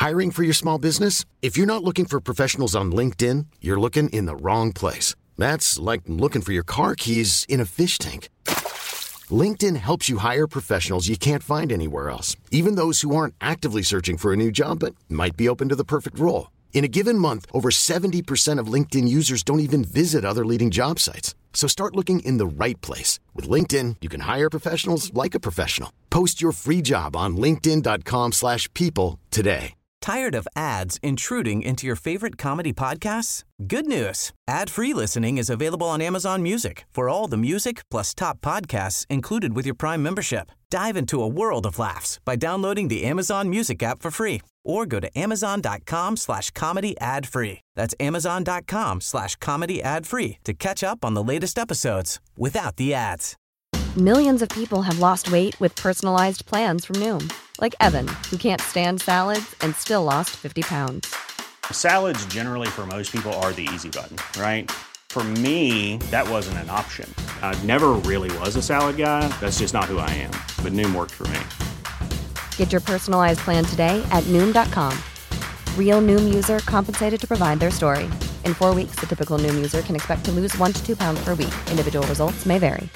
Hiring for your small business? If you're not looking for professionals on LinkedIn, you're looking in the wrong place. That's like looking for your car keys in a fish tank. LinkedIn helps you hire professionals you can't find anywhere else, even those who aren't actively searching for a new job but might be open to the perfect role. In a given month, over 70% of LinkedIn users don't even visit other leading job sites. So start looking in the right place. With LinkedIn, you can hire professionals like a professional. Post your free job on linkedin.com/people today. Tired of ads intruding into your favorite comedy podcasts? Good news. Ad-free listening is available on Amazon Music for all the music plus top podcasts included with your Prime membership. Dive into a world of laughs by downloading the Amazon Music app for free or go to amazon.com/comedy ad-free. That's amazon.com/comedy ad-free to catch up on the latest episodes without the ads. Millions of people have lost weight with personalized plans from Noom. Like Evan, who can't stand salads and still lost 50 pounds. Salads generally for most people are the easy button, right? For me, that wasn't an option. I never really was a salad guy. That's just not who I am. But Noom worked for me. Get your personalized plan today at Noom.com. Real Noom user compensated to provide their story. In 4 weeks, the typical Noom user can expect to lose 1 to 2 pounds per week. Individual results may vary.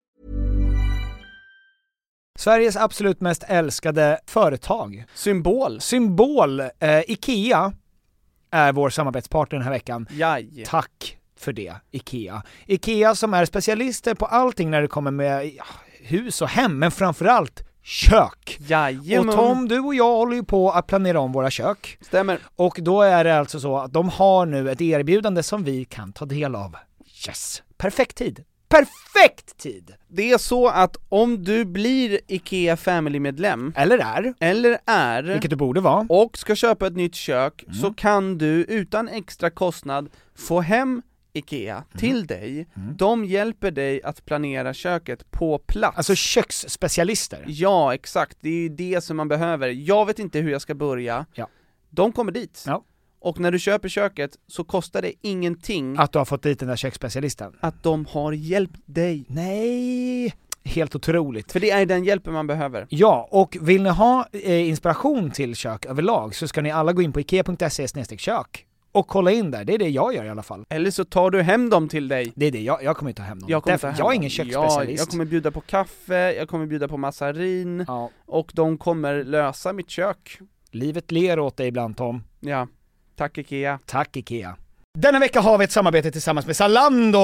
Sveriges absolut mest älskade företag. Symbol. IKEA är vår samarbetspartner den här veckan. Jaj. Tack för det, IKEA. IKEA som är specialister på allting när det kommer med hus och hem, men framförallt kök. Jajamän. Och Tom, du och jag håller ju på att planera om våra kök. Stämmer. Och då är det alltså så att de har nu ett erbjudande som vi kan ta del av. Yes, perfekt tid. Perfekt tid! Det är så att om du blir IKEA Family-medlem eller är, vilket du borde vara, och ska köpa ett nytt kök, så kan du utan extra kostnad få hem IKEA till dig. De hjälper dig att planera köket på plats. Alltså köksspecialister. Ja, exakt. Det är ju det som man behöver. Jag vet inte hur jag ska börja. Ja. De kommer dit. Ja. Och när du köper köket så kostar det ingenting att du har fått dit den där köksspecialisten. Att de har hjälpt dig. Nej, helt otroligt. För det är den hjälpen man behöver. Ja, och vill ni ha inspiration till kök överlag så ska ni alla gå in på ikea.se/kök och kolla in där. Det är det jag gör i alla fall. Eller så tar du hem dem till dig. Det är det, jag kommer inte ta hem dem. Jag är ingen köksspecialist. Jag kommer bjuda på kaffe, jag kommer bjuda på massarin. Ja. Och de kommer lösa mitt kök. Livet ler åt dig ibland, Tom. Ja. Tack IKEA. Tack IKEA. Denna vecka har vi ett samarbete tillsammans med Zalando.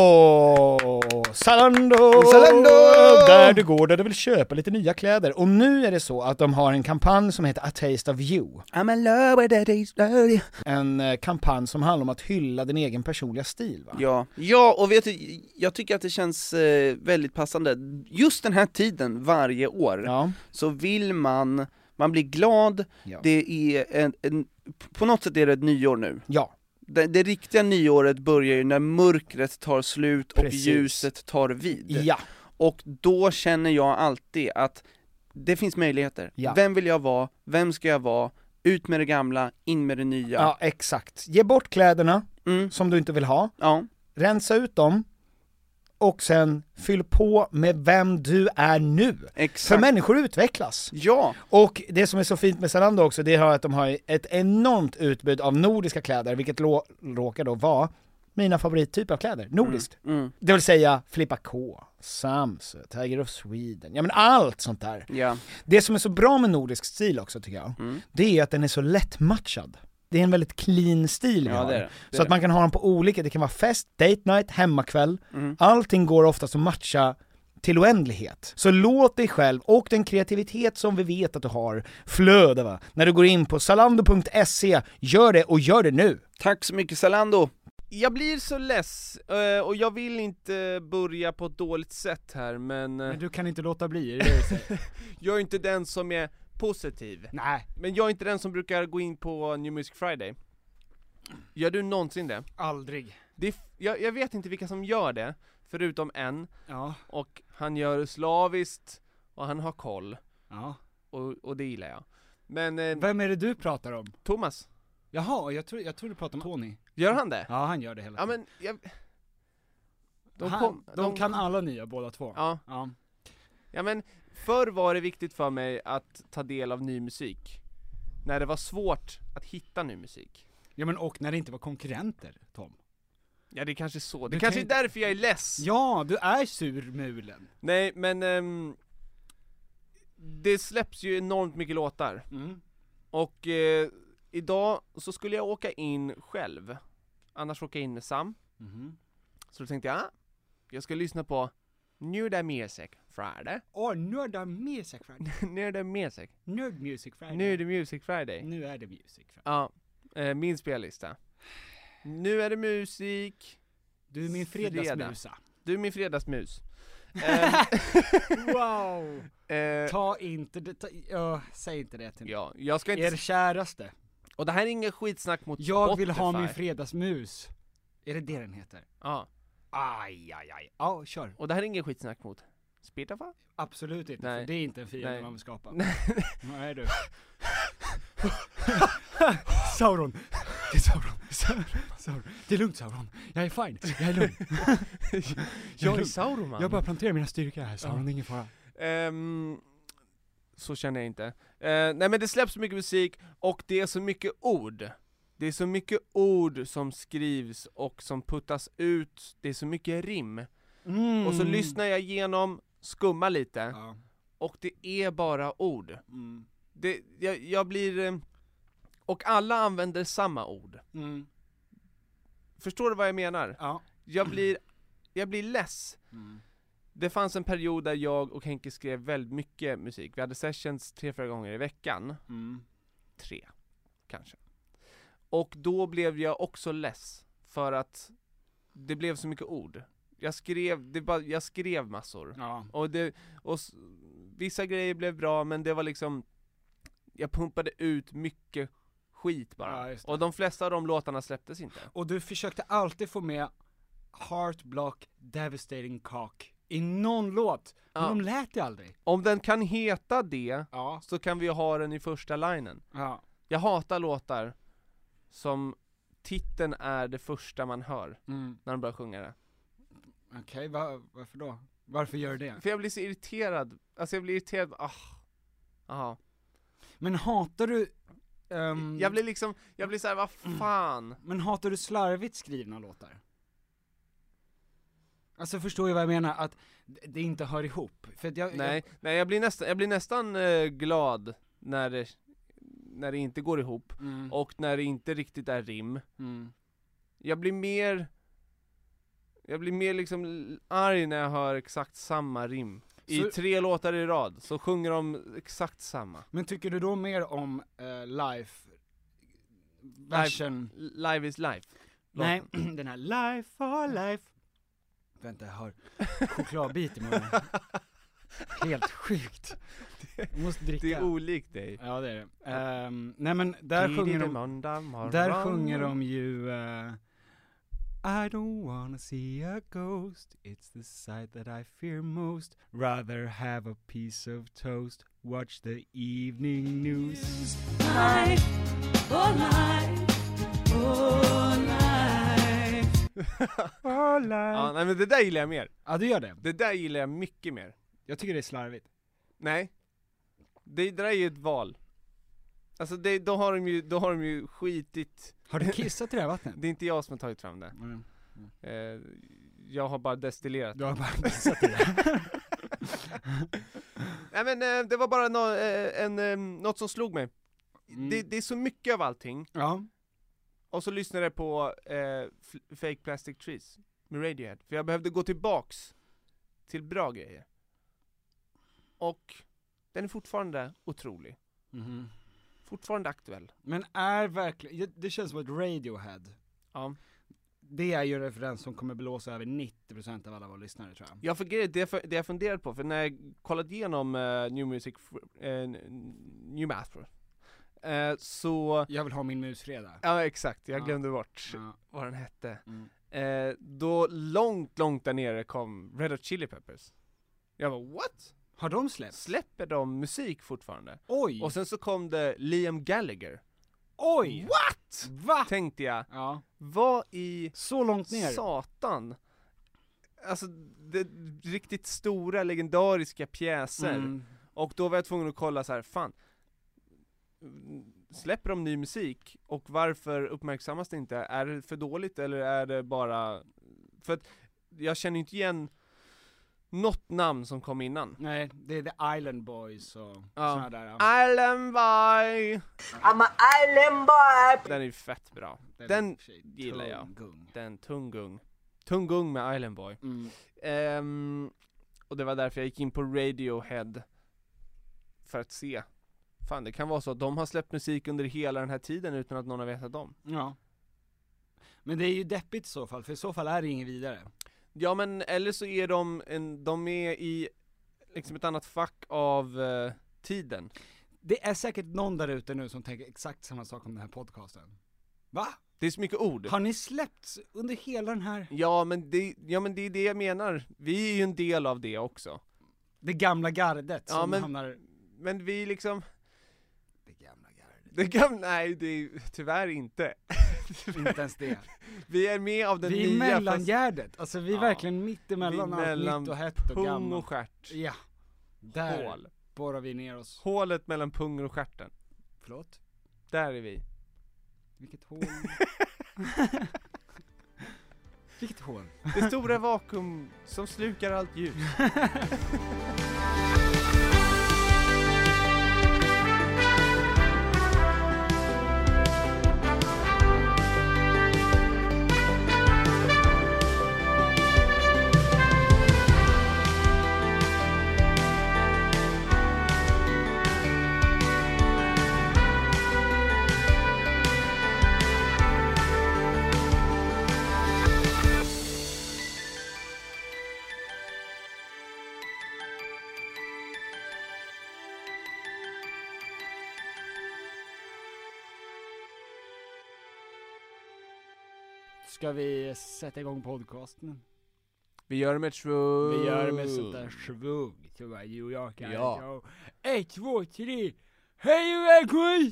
Där du går där du vill köpa lite nya kläder. Och nu är det så att de har en kampanj som heter A Taste of You. I'm in love with a taste of you. En kampanj som handlar om att hylla din egen personliga stil, va? Ja, och vet du, jag tycker att det känns väldigt passande. Just den här tiden varje år så vill man blir glad. Ja. Det är på något sätt är det ett nyår nu. Ja. Det riktiga nyåret börjar ju när mörkret tar slut och ljuset tar vid. Ja. Och då känner jag alltid att det finns möjligheter. Ja. Vem vill jag vara? Vem ska jag vara? Ut med det gamla, in med det nya. Ja, exakt. Ge bort kläderna som du inte vill ha. Ja. Rensa ut dem. Och sen fyll på med vem du är nu. Exakt. För människor utvecklas. Ja. Och det som är så fint med Zalando också, det är att de har ett enormt utbud av nordiska kläder, vilket råkar då vara mina favorittyper av kläder. Nordiskt. Det vill säga Filippa K, Samsö, Tiger of Sweden. Ja, men allt sånt där. Ja. Det som är så bra med nordisk stil också, tycker jag, det är att den är så lättmatchad. Det är en väldigt clean stil vi har. Så att man kan ha dem på olika, det kan vara fest, date night, hemmakväll. Allting går oftast att matcha till oändlighet. Så låt dig själv och den kreativitet som vi vet att du har flöda, va? När du går in på zalando.se, gör det och gör det nu. Tack så mycket Zalando. Jag blir så less och jag vill inte börja på ett dåligt sätt här, men du kan inte låta bli, är det du säger? Jag är inte den som är positiv. Nej. Men jag är inte den som brukar gå in på New Music Friday. Gör du någonsin det? Aldrig. Jag vet inte vilka som gör det, förutom en. Ja. Och han gör slaviskt och han har koll. Ja. Och det gillar jag. Men vem är det du pratar om? Thomas. Jaha, jag tror du pratar om Tony. Gör han det? Ja, han gör det hela tiden. Ja, men de kan alla nya, båda två. Ja. Ja, men förr var det viktigt för mig att ta del av ny musik. när det var svårt att hitta ny musik. Ja, men och när det inte var konkurrenter, Tom. Ja, det är kanske så. Det kanske är därför jag är less. Ja, du är surmulen. Nej, men det släpps ju enormt mycket låtar. Och idag så skulle jag åka in själv. Annars åka in med Sam. Så då tänkte jag ska lyssna på New The Music Friday. New The Music Friday. New The Music. Nerd Music Friday. New The Music Friday. Nu är det Music Friday. Ja, min spellista. Nu är det musik. Du är min fredagsmusa. Du är min fredagsmus. Wow. Ta inte det, säg inte det till mig. Ja, jag ska inte... Er käraste. Och det här är ingen skitsnack mot Jag Spotify. vill ha min fredagsmus. Är det den heter? Ja. Aj. Ja, kör. Och det här är ingen skitsnack mot Spotify? Absolut inte, Nej. för det är inte en fiende man vill skapa. Nej du. Sauron. Det är Sauron. Det är lugnt, Sauron. Jag är fine. Jag är lugn. Jag är Sauron, man. Jag bara planterar mina styrkor här, Sauron. Det är ingen fara. Så känner jag inte. Nej, men det släpps så mycket musik och det är så mycket ord. Det är så mycket ord som skrivs och som puttas ut. Det är så mycket rim. Och så lyssnar jag igenom, skummar lite. Och det är bara ord. Jag blir... Och alla använder samma ord. Förstår du vad jag menar? Ja. Jag blir less. Det fanns en period där jag och Henke skrev väldigt mycket musik. Vi hade sessions 3-4 gånger i veckan. 3, kanske. Och då blev jag också less. För att det blev så mycket ord. Jag skrev massor. Ja. Och vissa grejer blev bra, men det var liksom... Jag pumpade ut mycket skit bara. Ja, och de flesta av de låtarna släpptes inte. Och du försökte alltid få med Heartblock Devastating Cock i någon låt, men de lät det aldrig. Om den kan heta det, så kan vi ha den i första linen. Jag hatar låtar som titeln är det första man hör när de börjar sjunga det. Okej, varför då? Varför gör det? För jag blir så irriterad. Alltså jag blir irriterad. Men hatar du... Jag blir såhär, vad fan? Men hatar du slarvigt skrivna låtar? Alltså förstår jag vad jag menar, att det inte hör ihop. För att jag blir nästan glad när det inte går ihop. Och när det inte riktigt är rim. Jag blir mer liksom arg när jag hör exakt samma rim. I 3 låtar i rad så sjunger de exakt samma. Men tycker du då mer om version? Live is life. Nej, den här Life for life. Vänta, jag har chokladbit i munnen. Helt sjukt. Jag måste dricka. Det är olikt dig. Ja, det är det. Nej, men där sjunger de ju I don't wanna see a ghost. It's the sight that I fear most. Rather have a piece of toast. Watch the evening news. Life, oh life, oh life, oh life. Ja, nej, men det där gillar jag mer. Ja, du gör det. Det där gillar jag mycket mer. Jag tycker det är slarvigt. Nej. Det där är ju ett val. Alltså då har de ju skitit. Har du kissat i det här vattnet? Det är inte jag som har tagit fram det. Jag har bara destillerat. Du har bara kissat i det. Nej, men det var bara något som slog mig. Det är så mycket av allting. Ja. Och så lyssnade jag på Fake Plastic Trees med Radiohead. För jag behövde gå tillbaks till bra grejer. Och den är fortfarande otrolig. Fortfarande aktuell. Men är verkligen, det känns som ett Radiohead. Ja. Det är ju en referens som kommer blåsa över 90% av alla våra lyssnare, tror jag. Ja, för det jag funderat på, för när jag kollade igenom New Master, så... Jag vill ha min musfredag. Ja, exakt. Jag glömde bort vad den hette. Då långt där nere kom Red Hot Chili Peppers. Jag var what? Har de släppt? Släpper de musik fortfarande? Oj! Och sen så kom det Liam Gallagher. Oj! What? Va? Tänkte jag. Ja. Vad i så långt ner? Satan. Alltså, det riktigt stora, legendariska pjäser. Och då var jag tvungen att kolla så här, fan. släpper de ny musik, och varför uppmärksammas det inte? Är det för dåligt, eller är det bara... För att jag känner inte igen något namn som kom innan. Nej, det är The Island Boys och såna där. Island Boy! I'm a island boy! Den är ju fett bra. Den gillar jag. Den Tungung med Island Boy. Och det var därför jag gick in på Radiohead. För att se. Fan, det kan vara så att de har släppt musik under hela den här tiden utan att någon har vetat om. Ja. Men det är ju deppigt i så fall, för i så fall är det ingen vidare. Ja, men eller så är de är i liksom ett annat fack av tiden. Det är säkert någon där ute nu som tänker exakt samma sak om den här podcasten. Va? Det är så mycket ord. Har ni släppts under hela den här? Ja, men det är det jag menar. Vi är ju en del av det också. Det gamla gardet som hamnar... Men vi liksom... Det gamla gardet. Nej, det är tyvärr inte. Inte ens det. Vi är med av den nya... Vi är mellangärdet. Alltså vi är verkligen mitt emellan allt nytt och hett och gammalt. Pung och stjärt. Ja. Där borrar vi ner oss. Hålet mellan pungen och stjärten. Förlåt? Där är vi. Vilket hål? Vilket hål? Det stora vakuum som slukar allt ljus. Ska vi sätta igång podcasten? Vi gör det med svung. Vi gör det med sånt där svung. Så var New York. Ja. 1, 2, 3. Hej och välkommen!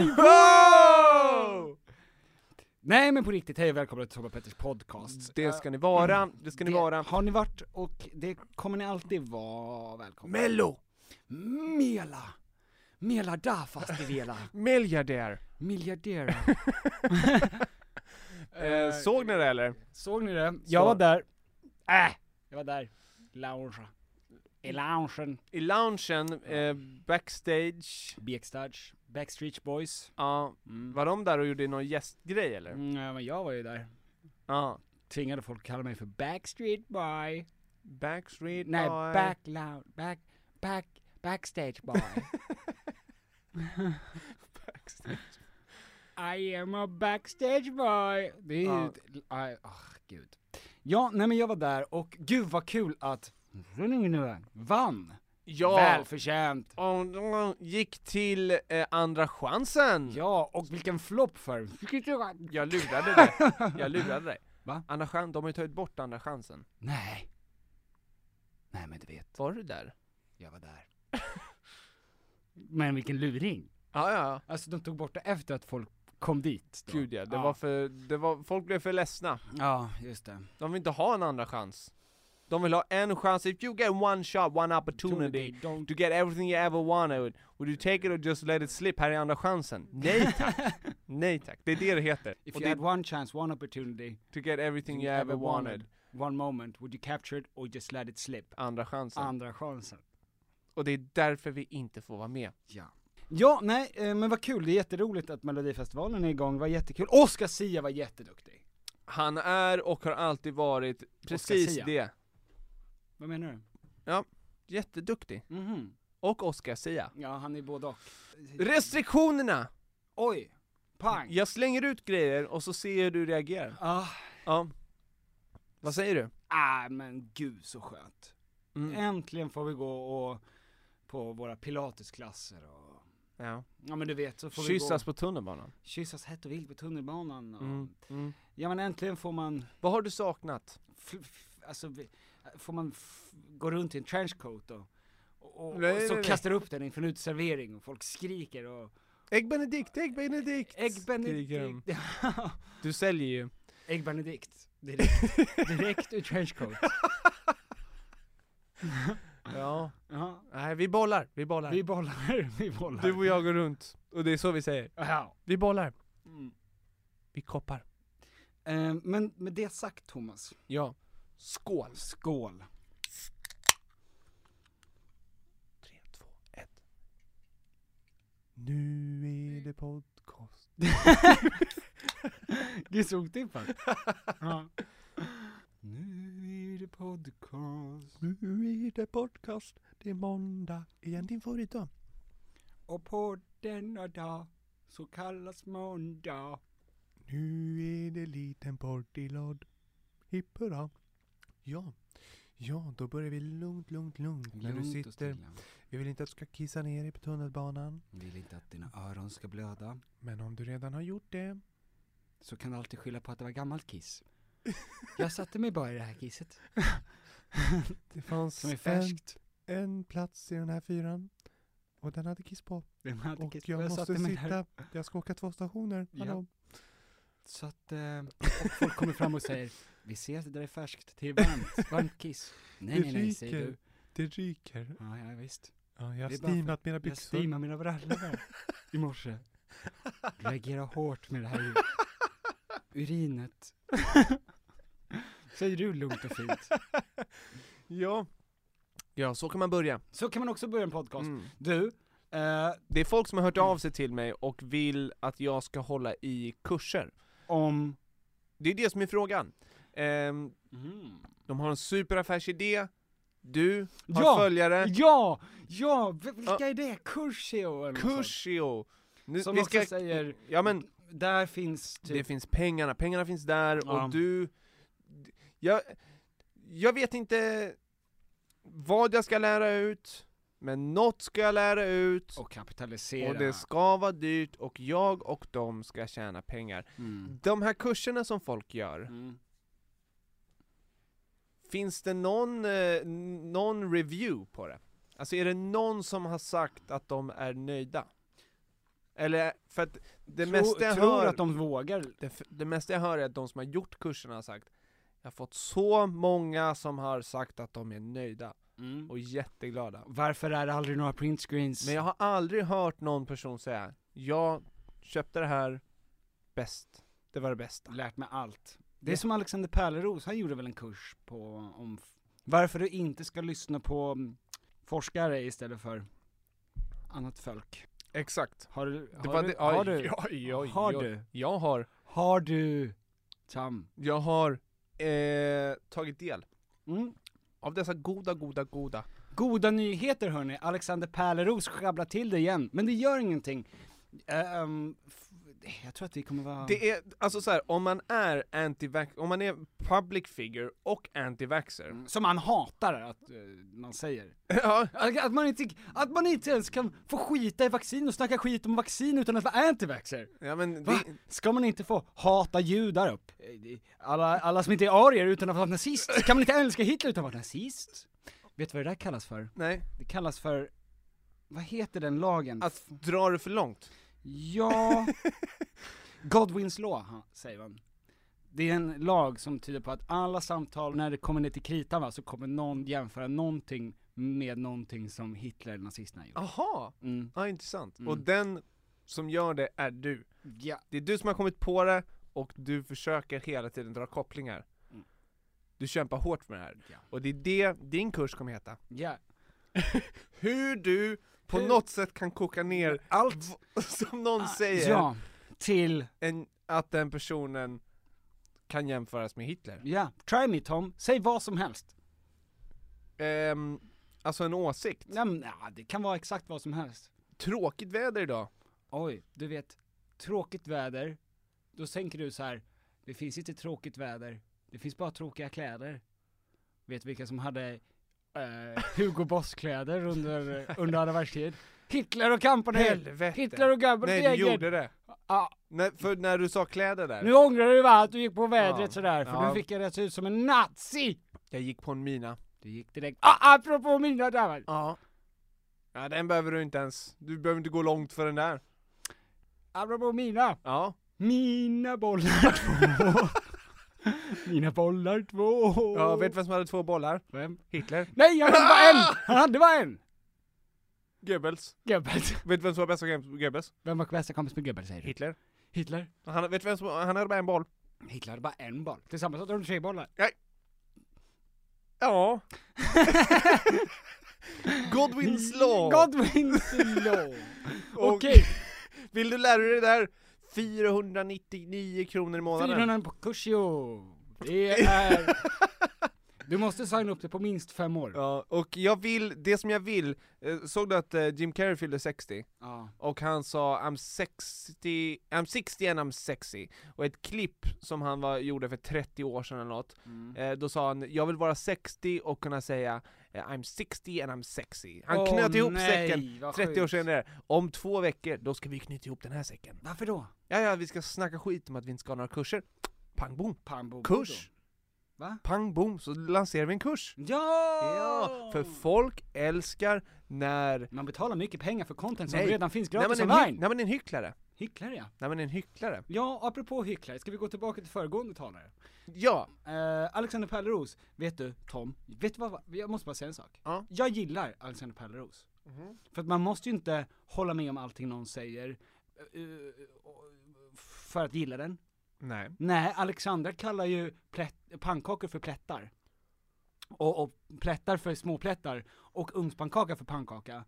Nej, men på riktigt, hej och välkommen till Tobbe Petters podcast. Det ska ni vara. Det ska ni vara. Har ni varit, och det kommer ni alltid vara välkomna. Mello! Mela där fast i vela. Miljardär. Såg ni det eller? Såg ni det? Jag var där. Jag var där. I loungen, Backstreet Boys. Ja, var de där och gjorde någon gästgrej eller? Ja, men jag var ju där. Ja. Tvingade folk att kalla mig för Backstreet Boy. Backstreet Boy. Nej, Backstage Boy. Backstage. I am a backstage boy. Det är ju... gud. Ja, nej men jag var där och gud vad kul att vann. Ja. Välförtjänt. Gick till andra chansen. Ja, och vilken flopp för. Jag lurade dig. Va? Andra chans, de har ju tagit bort andra chansen. Nej, men du vet. Var du där? Jag var där. Men vilken luring. Ja. Alltså de tog bort det efter att folk kom dit då. Gud ja, folk blev för ledsna. Ja, just det. De vill inte ha en andra chans. De vill ha en chans. If you get one shot, one opportunity to get everything you ever wanted, would you take it or just let it slip? Här är andra chansen. Nej tack. Nej tack. Det är det heter. If you had one chance, one opportunity to get everything you ever wanted, one moment, would you capture it or just let it slip? Andra chansen. Och det är därför vi inte får vara med. Ja, nej, men vad kul. Det är jätteroligt att Melodifestivalen är igång. Det var jättekul. Oscar Sia var jätteduktig. Han är och har alltid varit precis det. Vad menar du? Ja, jätteduktig. Och Oscar Sia. Ja, han är både och. Restriktionerna! Oj, pang. Jag slänger ut grejer och så ser hur du reagerar. Ja. Vad säger du? Men gud så skönt. Äntligen får vi gå och på våra pilatesklasser och ja, men du vet, så får kyssas på tunnelbanan. Kyssas hett och vilt på tunnelbanan och ja, men äntligen får man. Vad har du saknat? Alltså får man gå runt i en trenchcoat och nej, så nej. kastar upp den inför en uteservering och folk skriker och Ägg Benedict. Du säljer ju Ägg Benedict direkt ur trenchcoat. Ja. Ja. Nej, vi bollar. Vi bollar. Du och jag går runt. Och det är så vi säger. Ja. Vi bollar. Vi koppar. Men med det sagt, Thomas. Ja. Skål. 3, 2, 1. Nu är det podcast. Det är så otippat. Ja. Nu är det podcast. Nu är det podcast. Det är måndag. Igen din favoritdag. Och på denna dag så kallas måndag. Nu är det liten partylåd. Hipp hurra. Ja, då börjar vi lugnt när du sitter. Vi vill inte att du ska kissa ner dig på tunnelbanan. Vi vill inte att dina öron ska blöda. Men om du redan har gjort det, så kan du alltid skylla på att det var gammalt kiss. Jag satte mig bara i det här kisset. Det fanns som är färskt. En plats i den här fyran. Och den hade kiss på. Och kiss. jag måste sitta. Jag ska åka 2 stationer. Ja. Så att och folk kommer fram och säger: vi ser att det där är färskt. Det är varmt kiss. Nej, säger du. Det ryker. Ja, visst. Ja, jag har steamat mina byxor. Jag steamade mina brallor i morse. Reagerar hårt med det här urinet. Säger du lugnt och fint. Ja, så kan man börja. Så kan man också börja en podcast. Du, det är folk som har hört av sig till mig och vill att jag ska hålla i kurser. Det är det som är frågan. De har en superaffärsidé. Du har följare. Ja, vilka är det? Kursio. Som vi ska säger, ja men där finns typ. Det finns pengarna finns där och du jag vet inte vad jag ska lära ut, men något ska jag lära ut och kapitalisera. Och det ska vara dyrt och jag och de ska tjäna pengar. De här kurserna som folk gör. Finns det någon review på det? Alltså är det någon som har sagt att de är nöjda? Eller för att det mesta jag hör att de vågar. Det mesta jag hör är att de som har gjort kurserna har sagt: jag har fått så många som har sagt att de är nöjda och jätteglada. Varför är det aldrig några printscreens? Men jag har aldrig hört någon person säga: jag köpte det här bäst. Det var det bästa. Lärt mig allt. Det är som Alexander Pärleros, han gjorde väl en kurs om varför du inte ska lyssna på forskare istället för annat folk. Exakt. Har du Tam? Jag har tagit del av dessa goda nyheter, hörni. Alexander Pärleros sjabblar till det igen, men det gör ingenting. Jag tror att vi kommer vara... Det är, alltså så här, om man är om man är public figure och anti-vaxxer. Som man hatar att man säger. Ja. Att man inte ens kan få skita i vaccin och snacka skit om vaccin utan att vara anti-vaxxer. Ja, men ska man inte få hata judar upp? Alla som inte är arier utan att vara nazist. Kan man inte älska Hitler utan att vara nazist? Vet du vad det där kallas för? Nej. Det kallas för... Vad heter den lagen? Att dra det för långt. Ja, Godwins law, säger man. Det är en lag som tyder på att alla samtal, när det kommer ner till kritan, så kommer någon jämföra någonting med någonting som Hitler eller nazisterna gjorde. Aha, intressant. Och den som gör det är du. Ja. Det är du som har kommit på det och du försöker hela tiden dra kopplingar. Du kämpar hårt med det här. Ja. Och det är det din kurs kommer heta. Ja. Hur du på något sätt kan koka ner allt som någon säger till att den personen kan jämföras med Hitler. Ja, try me Tom, säg vad som helst. Alltså en åsikt. Ja, det kan vara exakt vad som helst. Tråkigt väder idag. Oj, du vet, tråkigt väder. Då tänker du så här: det finns inte tråkigt väder. Det finns bara tråkiga kläder. Vet vilka som hade Hugo Boss-kläder under andra världskriget? Hitler och kampanjen. Helvete. Hitler och Gabriel. Nej, du gjorde det. Ja. För när du sa kläder där. Nu ångrar du va att du gick på vädret sådär. För nu fick jag rätt ut som en nazi. Jag gick på en mina. Du gick direkt. Apropå mina där. Ja, den behöver du inte ens. Du behöver inte gå långt för den där. Apropå mina. Ja. Mina bollar 2. Mina bollar 2. Ja, vet du vem som hade 2 bollar? Vem? Hitler. Nej, han hade bara en! Han hade bara en! Goebbels. Goebbels. Vet du vem som var bästa Goebbels? Vem var bästa kompis med Goebbels, säger du? Hitler. Hitler? Vet du vem som, han hade bara en boll. Hitler hade bara en boll. Tillsammans hade de 3 bollar. Nej. Ja. Godwin's law. Godwin's law. Okej. Vill du lära dig det där? 499 kronor i månaden. 400 på Kursio. Det är... Du måste signa upp det på minst 5 år. Ja, och det som jag vill, såg du att Jim Carrey fyllde 60? Ja. Och han sa I'm 60 and I'm sexy. Och ett klipp som han gjorde för 30 år sedan eller något, då sa han, jag vill vara 60 och kunna säga I'm 60 and I'm sexy. Han knöt ihop säcken 30 år senare. Om 2 veckor, då ska vi knyta ihop den här säcken. Varför då? Ja, vi ska snacka skit om att vi inte ska ha några kurser. Pang boom. Kurs. Va? Pang boom, så lanserar vi en kurs. Ja! För folk älskar när... Man betalar mycket pengar för content som redan finns gratis online. Nej, men en hycklare. Hycklare, ja. Nej, men en hycklare. Ja, apropå hycklare, ska vi gå tillbaka till föregående talare? Ja. Alexander Pärleros, vet du, Tom, vet du vad, jag måste bara säga en sak. Ja. Jag gillar Alexander Pärleros. För att man måste ju inte hålla med om allting någon säger för att gilla den. Nej, Alexander kallar ju pannkakor för plättar. Och plättar för små plättar. Och ugnspannkaka för pannkaka.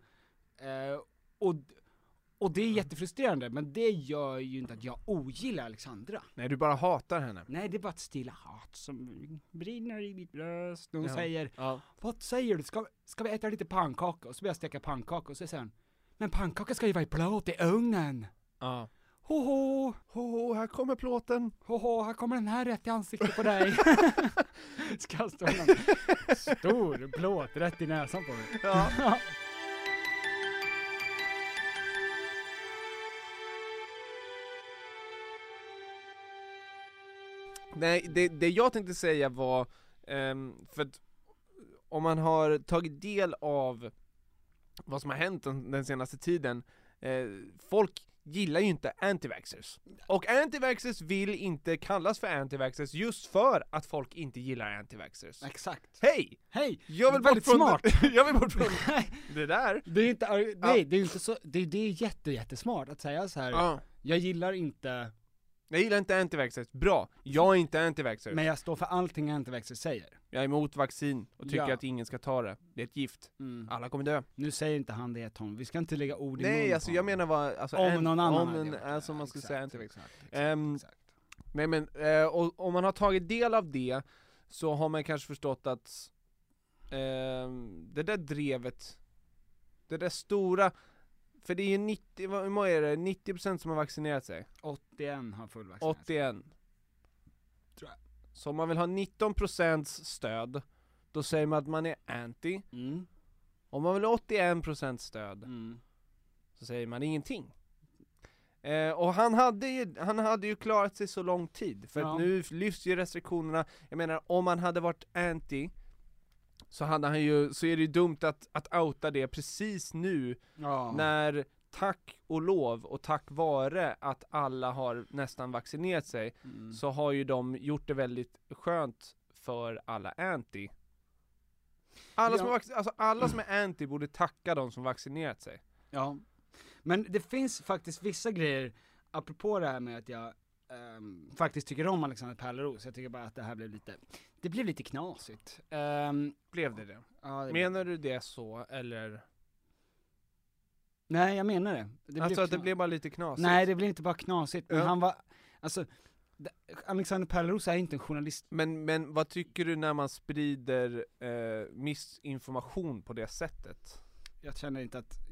Och det är jättefrustrerande, men det gör ju inte att jag ogillar Alexandra. Nej, du bara hatar henne. Nej, det är bara ett stilla hat som brinner i mitt bröst. Hon säger, vad säger du? Ska vi äta lite pannkaka? Och så börjar jag steka pannkaka och så säger han, men pannkaka ska ju vara i plåt i ugnen. Ja. Hoho, här kommer plåten. Hoho, här kommer den här rätt i ansiktet på dig. Ska stå någon stor plåt rätt i näsan på mig. Ja. Nej, det jag tänkte säga var, för att om man har tagit del av vad som har hänt den senaste tiden, folk gillar ju inte anti-vaxxers. Och anti-vaxxers vill inte kallas för anti-vaxxers just för att folk inte gillar anti-vaxxers. Exakt. Hej! Jag vill bort från smart. Jag vill bort från det där. Det är inte, nej, det är inte så, det är jättesmart att säga så här. Jag gillar inte anti-vaxxers. Bra. Jag är inte anti-vaxxers. Men jag står för allting anti-vaxxers säger. Jag är emot vaccin och tycker att ingen ska ta det. Det är ett gift. Alla kommer dö. Nu säger inte han det, Tom. Vi ska inte lägga ord i mun. Nej, alltså jag menar vad, alltså om någon annan. Alltså man ska säga anti-vaxxers. Exakt. Nej, men och om man har tagit del av det så har man kanske förstått att det där drevet, det där stora, för det är ju 90% som har vaccinerat sig. 81 har full vaccination. 81. Tror jag. Så om man vill ha 19% stöd, då säger man att man är anti. Om man vill ha 81% stöd, så säger man ingenting. Och han hade ju klarat sig så lång tid. För att nu lyfts ju restriktionerna. Jag menar, om man hade varit anti, så är det ju dumt att outa det precis nu, när tack och lov och tack vare att alla har nästan vaccinerat sig, så har ju de gjort det väldigt skönt för alla anti. Alla som är anti borde tacka de som vaccinerat sig. Ja, men det finns faktiskt vissa grejer, apropå det här med att jag faktiskt tycker om Alexander Pärleros. Jag tycker bara att det här blev lite knasigt. Blev det? Ja, menar du det så, eller? Nej, jag menar det. Alltså att det blev bara lite knasigt? Nej, det blev inte bara knasigt, men han var, alltså, Alexander Pärleros är inte en journalist. Men vad tycker du när man sprider missinformation på det sättet? Jag känner inte att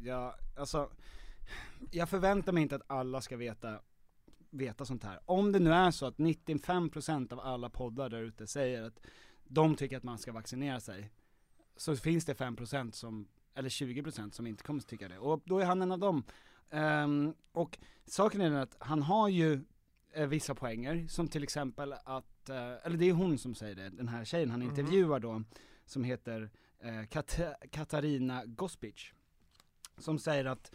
jag förväntar mig inte att alla ska veta sånt här. Om det nu är så att 95% av alla poddar där ute säger att de tycker att man ska vaccinera sig, så finns det 5% som, eller 20% som inte kommer att tycka det. Och då är han en av dem. Och saken är att han har ju vissa poänger, som till exempel att, eller det är hon som säger det, den här tjejen han intervjuar då, som heter Katarina Gospic, som säger att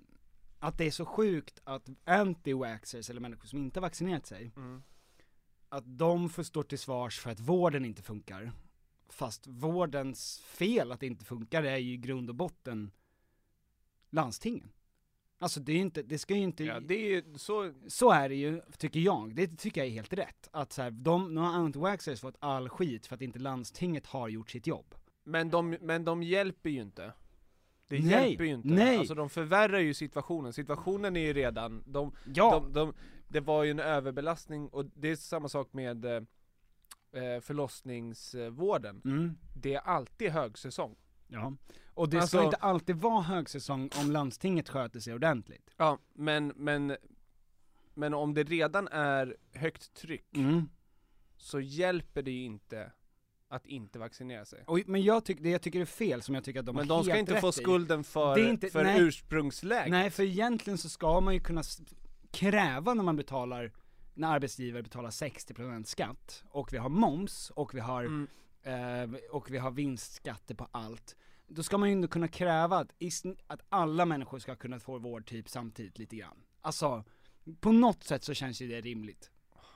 det är så sjukt att anti-vaxxers, eller människor som inte har vaccinerat sig, att de får stå till svars för att vården inte funkar. Fast vårdens fel att det inte funkar är ju i grund och botten landstingen. Alltså det är inte, det ska ju inte... Ja, det är ju så är det ju, tycker jag. Det tycker jag är helt rätt. Att så här, nu har anti-vaxxers fått all skit för att inte landstinget har gjort sitt jobb. Men de hjälper ju inte. Det hjälper ju inte. Nej. Alltså de förvärrar ju situationen. Situationen är ju redan... det var ju en överbelastning, och det är samma sak med förlossningsvården. Det är alltid högsäsong. Ja, och det ska inte alltid vara högsäsong om landstinget sköter sig ordentligt. Ja, men om det redan är högt tryck så hjälper det ju inte att inte vaccinera sig. Men jag tycker är fel, som jag tycker att de men har de ska helt inte få skulden för ursprungsläget. Nej, för egentligen så ska man ju kunna kräva när arbetsgivare betalar 60% skatt, och vi har moms, och vi har vinstskatter på allt. Då ska man ju ändå kunna kräva att alla människor ska kunna få vård typ samtidigt lite grann. Alltså, på något sätt så känns ju det rimligt.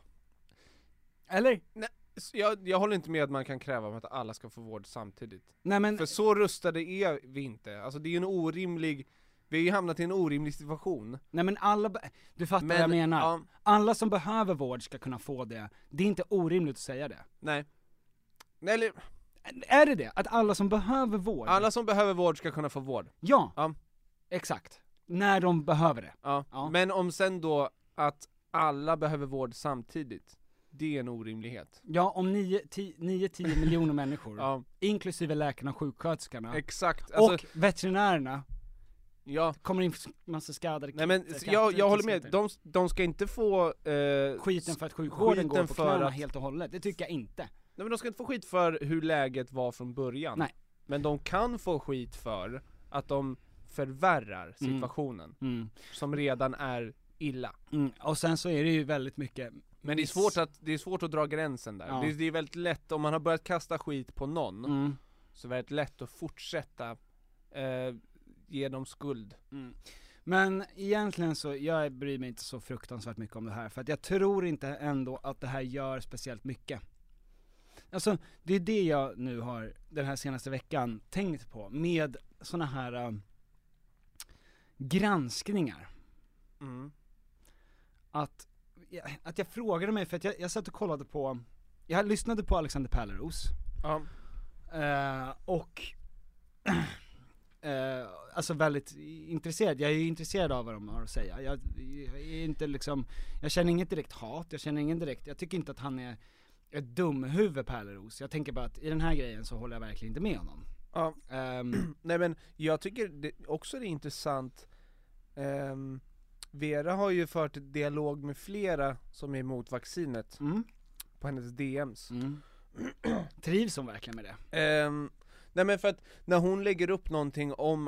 Eller? Nej, jag håller inte med att man kan kräva att alla ska få vård samtidigt. Nej, men... För så rustade är vi inte. Alltså det är ju en orimlig... Vi har ju hamnat i en orimlig situation. Nej, men du fattar vad jag menar. Ja. Alla som behöver vård ska kunna få det. Det är inte orimligt att säga det. Nej. Eller... Är det? Att alla som behöver vård... Alla som behöver vård ska kunna få vård. Ja. Exakt. När de behöver det. Ja. Men om sen då att alla behöver vård samtidigt, det är en orimlighet. Ja, om 9-10 miljoner människor, inklusive läkarna och sjuksköterskorna. Exakt. Alltså, och veterinärerna. Ja. Kommer in massa skadade. Nej, men jag håller med. De ska inte få skiten för att sjukvården går på knäna helt och hållet. Det tycker jag inte. Nej, men de ska inte få skit för hur läget var från början. Nej. Men de kan få skit för att de förvärrar situationen som redan är illa. Och sen så är det ju väldigt mycket... Men det är svårt att dra gränsen där. Ja. Det är väldigt lätt, om man har börjat kasta skit på någon, så är det väldigt lätt att fortsätta ge dem skuld. Men egentligen så, jag bryr mig inte så fruktansvärt mycket om det här, för att jag tror inte ändå att det här gör speciellt mycket. Alltså, det är det jag nu har den här senaste veckan tänkt på med såna här granskningar. Att jag frågade mig, för att jag satt och kollade på, jag lyssnade på Alexander Pärleros. Och alltså väldigt intresserad. Jag är ju intresserad av vad de har att säga. Jag är inte liksom, jag känner inget direkt hat, jag tycker inte att han är ett dumhuvud, Pärleros. Jag tänker bara att i den här grejen så håller jag verkligen inte med honom. Ja. Nej, men jag tycker också det är intressant. Vera har ju fört ett dialog med flera som är emot vaccinet på hennes DMs. Trivs hon verkligen med det? Nej, men för att när hon lägger upp någonting om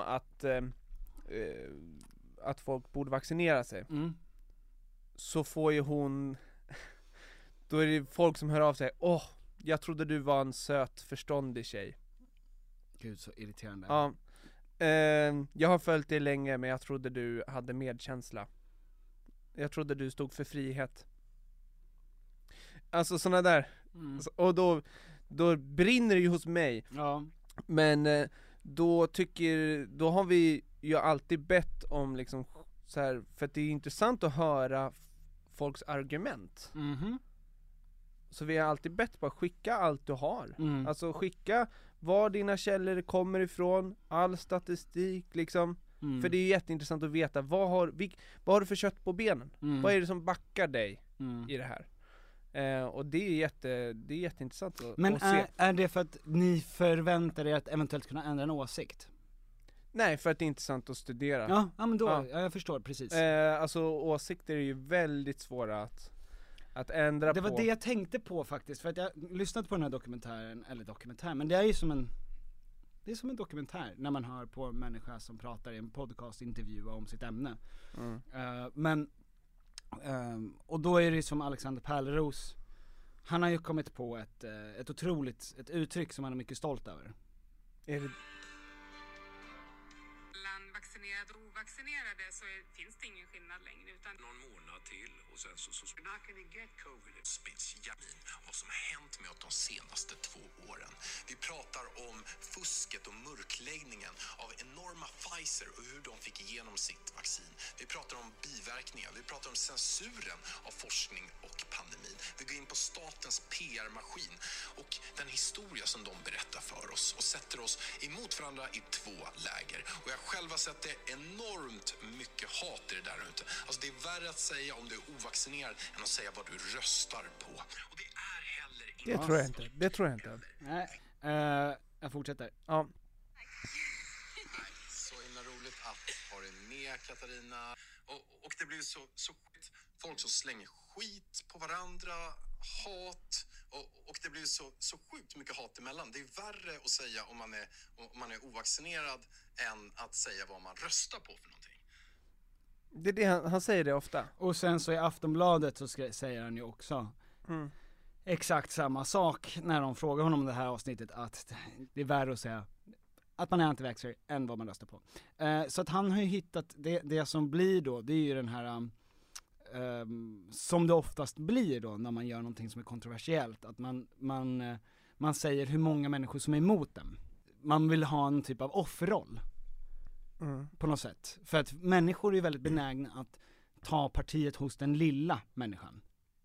att folk borde vaccinera sig, så får ju hon då är det folk som hör av sig. Jag trodde du var en söt, förståndig tjej. Gud, så irriterande. Ja. Jag har följt dig länge, men jag trodde du hade medkänsla. Jag trodde du stod för frihet. Alltså såna där. Och då brinner det ju hos mig. Ja. Men då har vi ju alltid bett om liksom så här, för att det är intressant att höra folks argument. Så vi har alltid bett på att skicka allt du har. Alltså skicka var dina källor kommer ifrån, all statistik liksom. För det är jätteintressant att veta vad har du för kött på benen? Vad är det som backar dig i det här? Och det är jätteintressant att men se. Är det för att ni förväntar er att eventuellt kunna ändra en åsikt? Nej, för att det är intressant att studera. Ja men då, jag förstår precis. Alltså åsikter är ju väldigt svåra att ändra på. Det var det jag tänkte på faktiskt, för att jag lyssnat på den här dokumentären, men det är ju som en dokumentär när man hör på en människa som pratar i en podcastintervju om sitt ämne. Och då är det som Alexander Pärleros, han har ju kommit på ett uttryck som han är mycket stolt över. Vaccinerad och vaccinerade så finns det ingen skillnad längre. Utan någon månad till och sen så not gonna get covid. Spitsjamin, vad som har hänt med de senaste 2 åren. Vi pratar om fusket och mörkläggningen av enorma Pfizer och hur de fick igenom sitt vaccin. Vi pratar om biverkningar, vi pratar om censuren av forskning och pandemin. Vi går in på statens PR-maskin och den historia som de berättar för oss och sätter oss emot varandra i 2 läger. Och jag själv har sett det enormt mycket hat i det där ute. Alltså det är värre att säga om du är ovaccinerad än att säga vad du röstar på. Och det är heller inte... Det tror jag inte. Nej, jag fortsätter. Ja. Så himla roligt att ha dig med, Katarina. Och det blir så folk som slänger skit på varandra, hat, och det blir så sjukt mycket hat emellan. Det är värre att säga om man är ovaccinerad än att säga vad man röstar på för någonting. Det är det han säger det ofta. Och sen så i Aftonbladet så säger han ju också exakt samma sak när de frågar honom om det här avsnittet, att det är värre att säga att man är anti-vaxxer än vad man röstar på. Så att han har ju hittat det som blir då, det är ju den här som det oftast blir då när man gör någonting som är kontroversiellt, att man säger hur många människor som är emot dem. Man vill ha en typ av offerroll på något sätt. För att människor är väldigt benägna att ta partiet hos den lilla människan.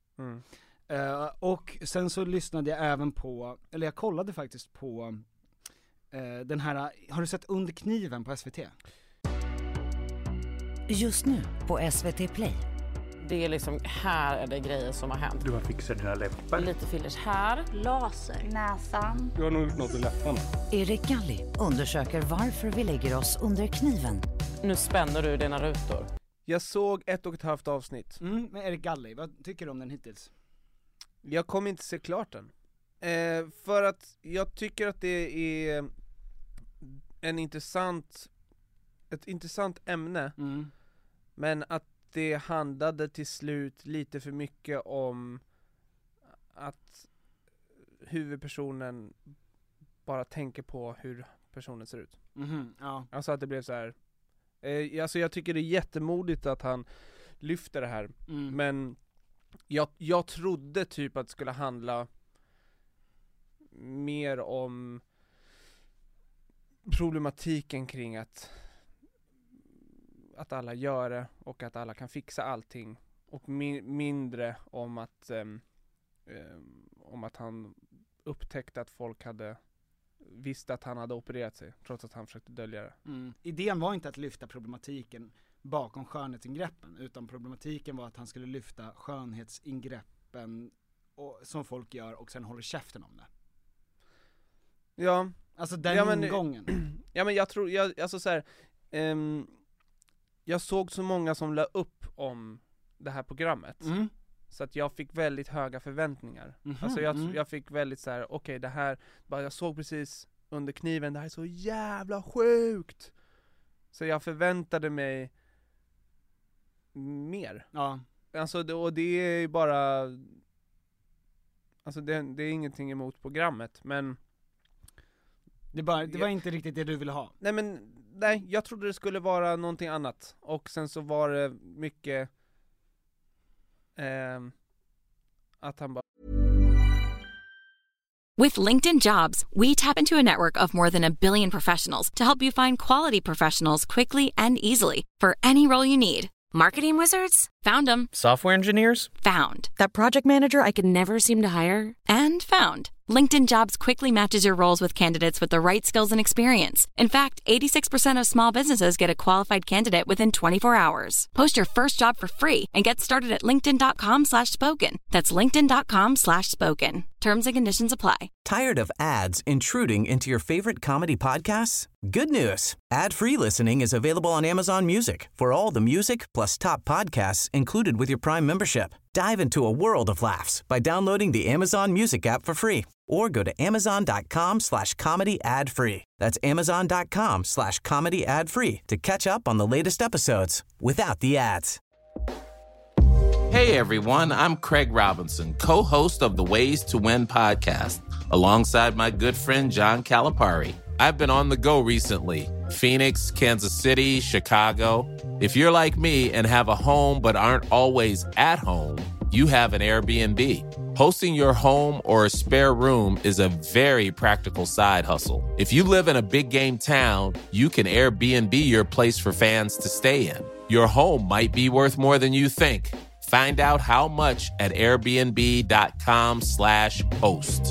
Och sen så lyssnade jag även på, eller jag kollade faktiskt på den här, har du sett Under kniven på SVT? Just nu på SVT Play. Det är liksom, här är det grejer som har hänt. Du har fixat dina läppar. Lite fillers här. Laser. Näsan. Du har nog gjort något i läpparna. Erik Galli undersöker varför vi lägger oss under kniven. Nu spänner du dina rutor. Jag såg 1,5 avsnitt. Med Erik Galli, vad tycker du om den hittills? Jag kommer inte se klart den. För att jag tycker att det är ett intressant ämne. Men att det handlade till slut lite för mycket om att huvudpersonen bara tänker på hur personen ser ut. Ja. Alltså att det blev så här. Alltså jag tycker det är jättemodigt att han lyfter det här. Men jag trodde typ att det skulle handla mer om problematiken kring att alla gör det och att alla kan fixa allting, och mindre om att han upptäckte att folk visste att han hade opererat sig trots att han försökte dölja det. Idén var inte att lyfta problematiken bakom skönhetsingreppen, utan problematiken var att han skulle lyfta skönhetsingreppen som folk gör och sen håller käften om det. Ja. Alltså den gången. Ja, men jag tror, alltså så här, jag såg så många som la upp om det här programmet. Så att jag fick väldigt höga förväntningar. Alltså jag fick väldigt så här: okej, det här, jag såg precis Under kniven, det här är så jävla sjukt. Så jag förväntade mig mer. Ja. Alltså och det är bara, alltså det är ingenting emot programmet, men det var inte riktigt det du ville ha. Nej, jag trodde det skulle vara någonting annat. Och sen så var det mycket att han bara... With LinkedIn Jobs, we tap into a network of more than 1 billion professionals to help you find quality professionals quickly and easily for any role you need. Marketing wizards? Found them. Software engineers? Found. That project manager I could never seem to hire? And found. LinkedIn Jobs quickly matches your roles with candidates with the right skills and experience. In fact, 86% of small businesses get a qualified candidate within 24 hours. Post your first job for free and get started at linkedin.com/spoken. That's linkedin.com/spoken. Terms and conditions apply. Tired of ads intruding into your favorite comedy podcasts? Good news. Ad-free listening is available on Amazon Music for all the music plus top podcasts included with your Prime membership. Dive into a world of laughs by downloading the Amazon Music app for free or go to amazon.com/comedy ad-free. That's amazon.com/comedy ad-free to catch up on the latest episodes without the ads. Hey everyone, I'm Craig Robinson, co-host of the Ways to Win podcast, alongside my good friend John Calipari. I've been on the go recently Phoenix, Kansas City, Chicago. If you're like me and have a home but aren't always at home, you have an Airbnb. Hosting your home or a spare room is a very practical side hustle. If you live in a big game town, you can Airbnb your place for fans to stay in. Your home might be worth more than you think. Find out how much at airbnb.com/host.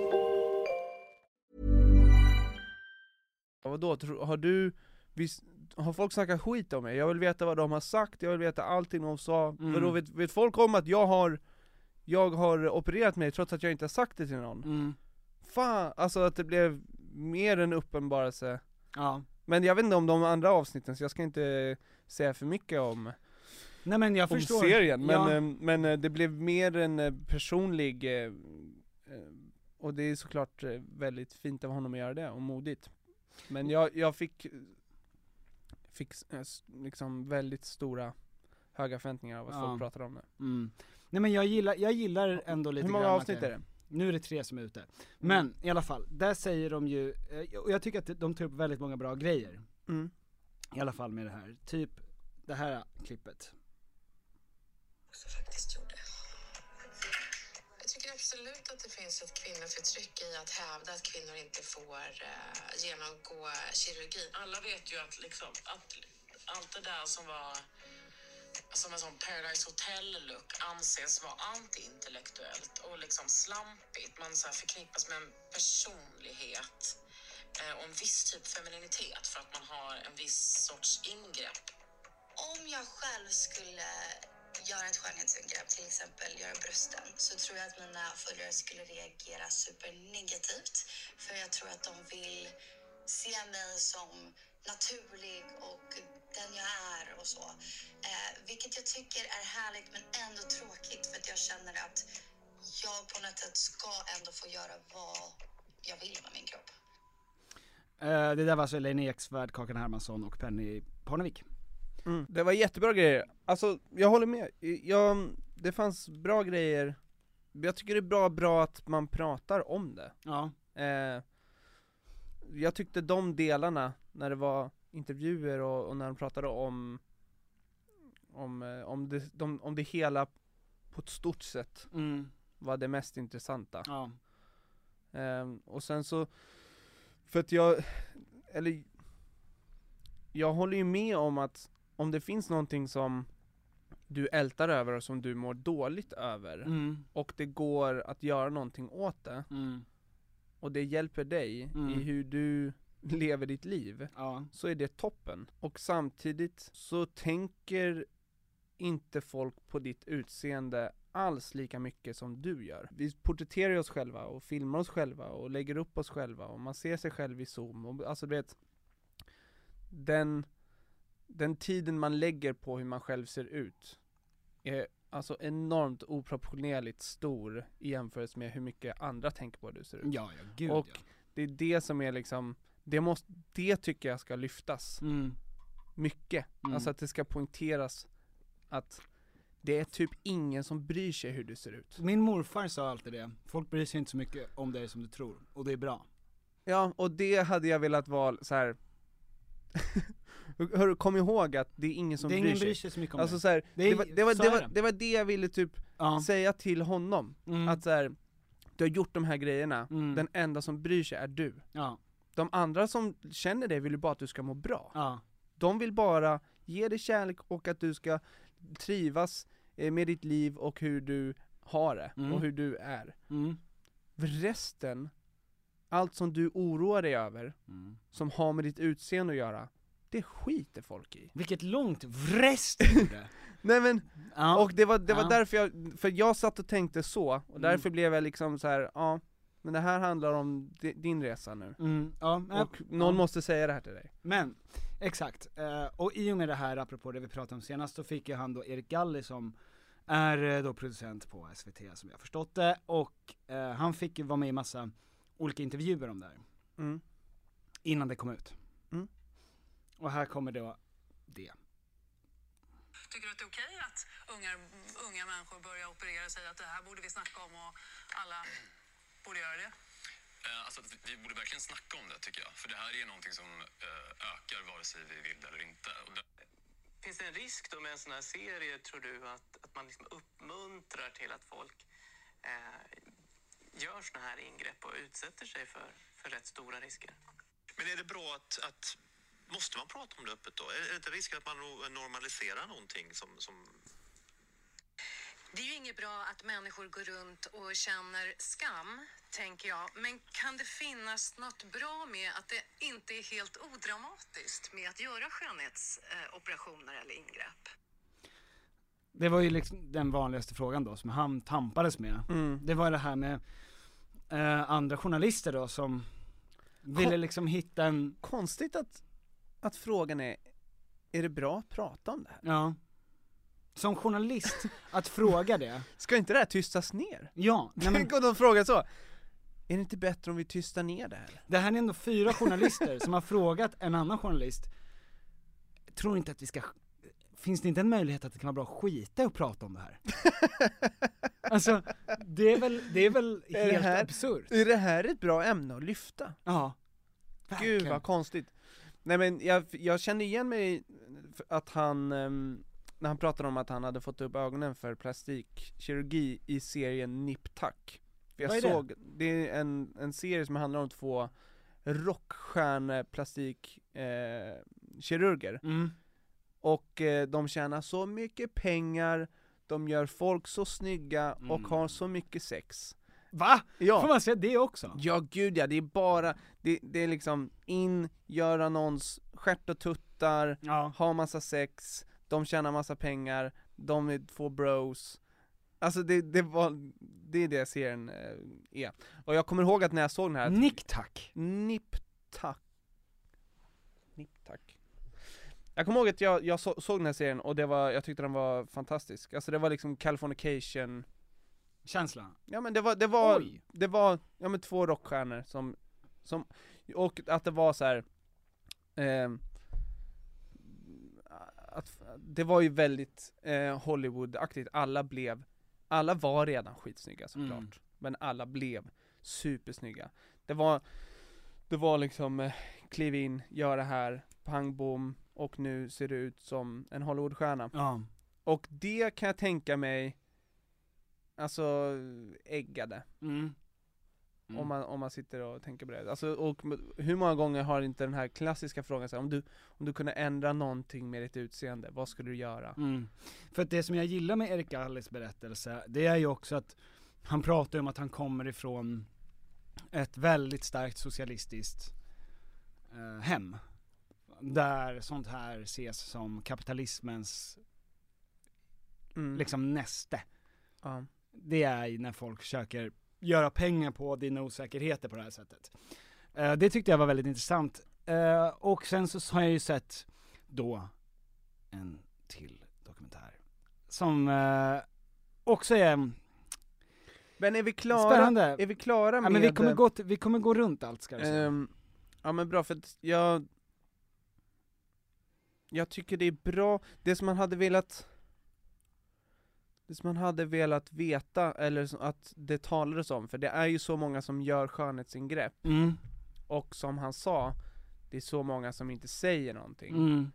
Vadå, har folk snackat skit om mig? Jag vill veta vad de har sagt, jag vill veta allting de sa. För då vet folk om att jag har opererat mig trots att jag inte har sagt det till någon. Fan, alltså att det blev mer en uppenbarelse. Ja. Men jag vet inte om de andra avsnitten, så jag ska inte säga för mycket om. Nej, men jag förstår serien, men det blev mer en personlig och det är såklart väldigt fint av honom att göra det och modigt. Men jag fick liksom väldigt stora höga förväntningar av att folk pratade om det. Nej, men jag gillar ändå lite. Hur många avsnitt är det? Nu är det 3 som är ute. Men i alla fall, där säger de ju, och jag tycker att de tar upp väldigt många bra grejer. I alla fall med det här. Typ det här klippet. Också faktiskt gjorde. Jag tycker absolut att det finns ett kvinnoförtryck i att hävda att kvinnor inte får genomgå kirurgi. Alla vet ju att allt det där som var som en sån Paradise Hotel-look anses vara antiintellektuellt och liksom slampigt. Man så här förknippas med en personlighet och en viss typ femininitet för att man har en viss sorts ingrepp. Om jag själv skulle göra ett skönhetsingrepp, till exempel göra brösten, så tror jag att mina följare skulle reagera supernegativt. För jag tror att de vill se mig som naturlig och den jag är och så. Vilket jag tycker är härligt men ändå tråkigt, för att jag känner att jag på något sätt ska ändå få göra vad jag vill med min kropp. Det där var alltså Lena Eksvärd, Kakan Hermansson och Penny Parnevik. Det var jättebra grejer. Alltså, jag håller med. Det fanns bra grejer. Jag tycker det är bra att man pratar om det. Ja. Jag tyckte de delarna, när det var intervjuer och när de pratade om det hela på ett stort sätt, var det mest intressanta. Ja. Och sen så, för att jag håller ju med om att om det finns någonting som du ältar över och som du mår dåligt över, och det går att göra någonting åt det, och det hjälper dig i hur du lever ditt liv, så är det toppen. Och samtidigt så tänker inte folk på ditt utseende alls lika mycket som du gör. Vi porträtterar oss själva och filmar oss själva och lägger upp oss själva, och man ser sig själv i Zoom, och alltså den tiden man lägger på hur man själv ser ut är alltså enormt oproportionerligt stor i jämförelse med hur mycket andra tänker på hur du ser ut. Ja, gud, och det är det som är liksom, det tycker jag ska lyftas mycket. Alltså att det ska poängteras att det är typ ingen som bryr sig hur du ser ut. Min morfar sa alltid det. Folk bryr sig inte så mycket om dig som du tror, och det är bra. Ja, och det hade jag velat vara så här. Kom ihåg att det är ingen som bryr sig så mycket om alltså, så här, det var det jag ville typ säga till honom. Att så här, du har gjort de här grejerna, den enda som bryr sig är du. De andra som känner dig vill ju bara att du ska må bra. De vill bara ge dig kärlek och att du ska trivas med ditt liv och hur du har det och hur du är. Resten, allt som du oroar dig över, som har med ditt utseende att göra, det skiter folk i. Vilket långt vrest du gjorde. Nej men, och det var därför för jag satt och tänkte så, och därför blev jag liksom så här, men det här handlar om din resa nu. Och någon måste säga det här till dig. Men, exakt. Och i och med det här, apropå det vi pratade om senast, så fick jag han då Erik Galli, som är då producent på SVT, som jag förstått det. Och han fick ju vara med i massa olika intervjuer om det här. Innan det kom ut. Och här kommer då det. Tycker du att det är okej att unga människor börjar operera sig, att det här borde vi snacka om och alla borde göra det? Alltså, vi borde verkligen snacka om det, tycker jag. För det här är någonting som ökar vare sig vi vill eller inte. Finns det en risk då med en sån här serie, tror du, att man liksom uppmuntrar till att folk gör såna här ingrepp och utsätter sig för rätt stora risker? Men är det bra att måste man prata om det öppet då? Är det inte risk att man normaliserar någonting som... Det är ju inget bra att människor går runt och känner skam, tänker jag. Men kan det finnas något bra med att det inte är helt odramatiskt med att göra skönhetsoperationer eller ingrepp? Det var ju liksom den vanligaste frågan då som han tampades med. Det var det här med andra journalister då som ville liksom hitta en... Konstigt att frågan är det bra att prata om det här? Ja. Som journalist, att fråga det. Ska inte det här tystas ner? Ja. Tänk om de frågar så. Är det inte bättre om vi tystar ner det här? Det här är ändå 4 journalister som har frågat en annan journalist. Tror inte att vi ska... Finns det inte en möjlighet att det kan vara bra att skita och prata om det här? Alltså, det är väl helt absurt. Är det här ett bra ämne att lyfta? Ja. Verkligen. Gud vad konstigt. Nej, men jag kände igen mig att han... när han pratade om att han hade fått upp ögonen för plastikkirurgi i serien Nip Tuck. Jag såg, det är en serie som handlar om 2 rockstjärneplastikkirurger. Och de tjänar så mycket pengar, de gör folk så snygga och har så mycket sex. Va? Ja. Får man säga det också? Ja, gud ja, det är bara, det är liksom göra någons stjärt och tuttar, ha massa sex. De tjänar massa pengar, de är 2 bros. Alltså det är det serien är. Och jag kommer ihåg att när jag såg den här... Nip Tuck. Jag kommer ihåg att jag såg den här serien och jag tyckte den var fantastisk. Alltså det var liksom Californication känsla. Ja, men det var 2 rockstjärnor som och att det var så här att det var ju väldigt Hollywood-aktigt. Alla var redan skitsnygga såklart, men alla blev supersnygga. Det var liksom kliv in, gör det här, pang bom, och nu ser det ut som en Hollywoodstjärna. Ja. Och det kan jag tänka mig, alltså äggade. Om man sitter och tänker på det. Alltså, och hur många gånger har inte den här klassiska frågan så här, om du kunde ändra någonting med ditt utseende, vad skulle du göra? För att det som jag gillar med Erik Allis berättelse, det är ju också att han pratar om att han kommer ifrån ett väldigt starkt socialistiskt hem, där sånt här ses som kapitalismens liksom näste. Det är ju när folk försöker göra pengar på dina osäkerheter på det här sättet. Det tyckte jag var väldigt intressant. Och sen så har jag ju sett då en till dokumentär som också är... Men är vi klara? Spännande. Är vi klara med... Ja, men vi kommer gå runt allt, ska du säga. Ja, men bra, för att jag tycker det är bra. Det som man hade velat veta, eller att det talades om, för det är ju så många som gör skönhetsingrepp. Och som han sa, det är så många som inte säger någonting.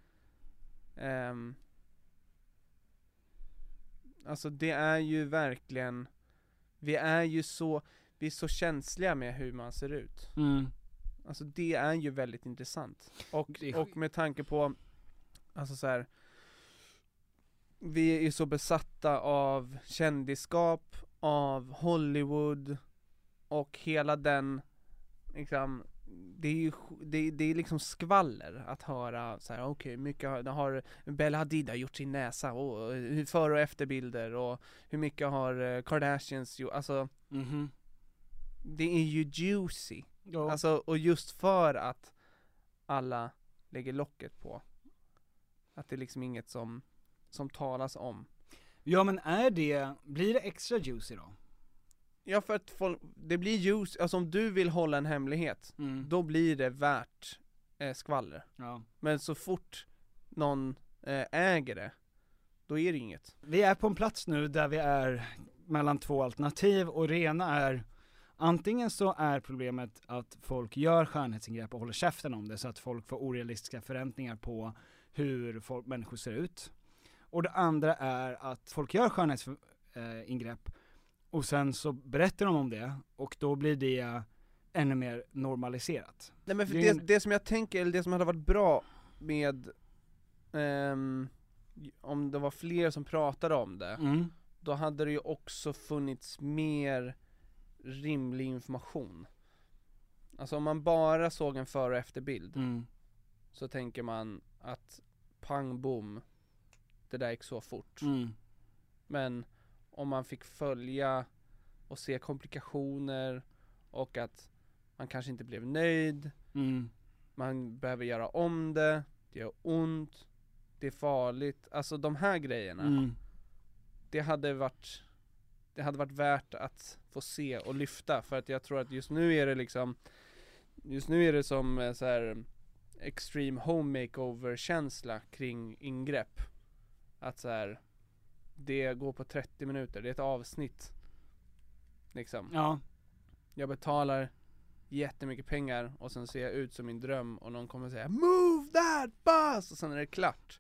Alltså det är ju verkligen, vi är så känsliga med hur man ser ut. Alltså det är ju väldigt intressant. Och med tanke på, alltså så här, vi är ju så besatta av kändisskap, av Hollywood och hela den liksom, det är liksom skvaller att höra så här, okej, mycket har Bella Hadid har gjort sin näsa, och hur före- och efterbilder, och hur mycket har Kardashians gjort, alltså det är ju juicy. Alltså, och just för att alla lägger locket på, att det är liksom inget som talas om. Ja, men blir det extra juicy då? Ja, för att det blir juicy, alltså om du vill hålla en hemlighet, då blir det värt skvaller. Ja. Men så fort någon äger det, då är det inget. Vi är på en plats nu där vi är mellan 2 alternativ, och det ena är Antingen så är problemet att folk gör skönhetsingrepp och håller käften om det så att folk får orealistiska förväntningar på hur människor ser ut. Och det andra är att folk gör skönhetsingrepp och sen så berättar de om det och då blir det ännu mer normaliserat. Nej, men för det som jag tänker, eller det som hade varit bra med om det var fler som pratade om det, då hade det ju också funnits mer rimlig information. Alltså om man bara såg en före- och efterbild så tänker man att pang boom, det där gick så fort. Men om man fick följa och se komplikationer och att man kanske inte blev nöjd, man behöver göra om det gör ont, det är farligt, alltså de här grejerna, det hade varit värt att få se och lyfta, för att jag tror att just nu är det som så här extreme home makeover känsla kring ingrepp, att så här, det går på 30 minuter, det är ett avsnitt liksom. Ja. Jag betalar jättemycket pengar och sen ser jag ut som min dröm och någon kommer säga move that boss och sen är det klart.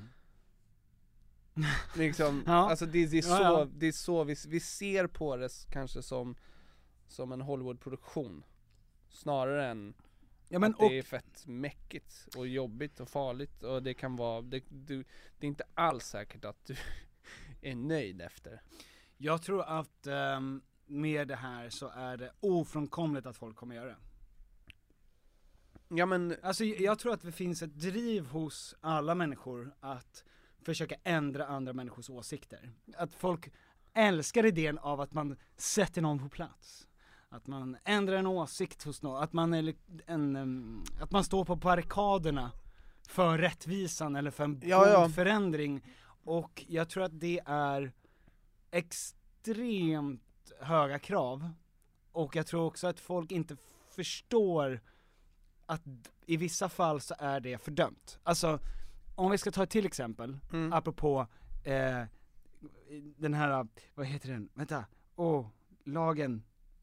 Liksom, ja. Alltså det är så vi ser på det kanske som en Hollywood-produktion snarare än att det är fett mäckigt och jobbigt och farligt, och det kan vara det är inte alls säkert att du är nöjd efter. Jag tror att med det här så är det ofrånkomligt att folk kommer göra det. Ja, men alltså jag tror att det finns ett driv hos alla människor att försöka ändra andra människors åsikter. Att folk älskar idén av att man sätter någon på plats. Att man ändrar en åsikt hos någon, att man står på barrikaderna för rättvisan eller för en god förändring. Och jag tror att det är extremt höga krav, och jag tror också att folk inte förstår att i vissa fall så är det fördömt. Alltså om vi ska ta ett till exempel, apropå den här, vad heter den? Vänta, lagen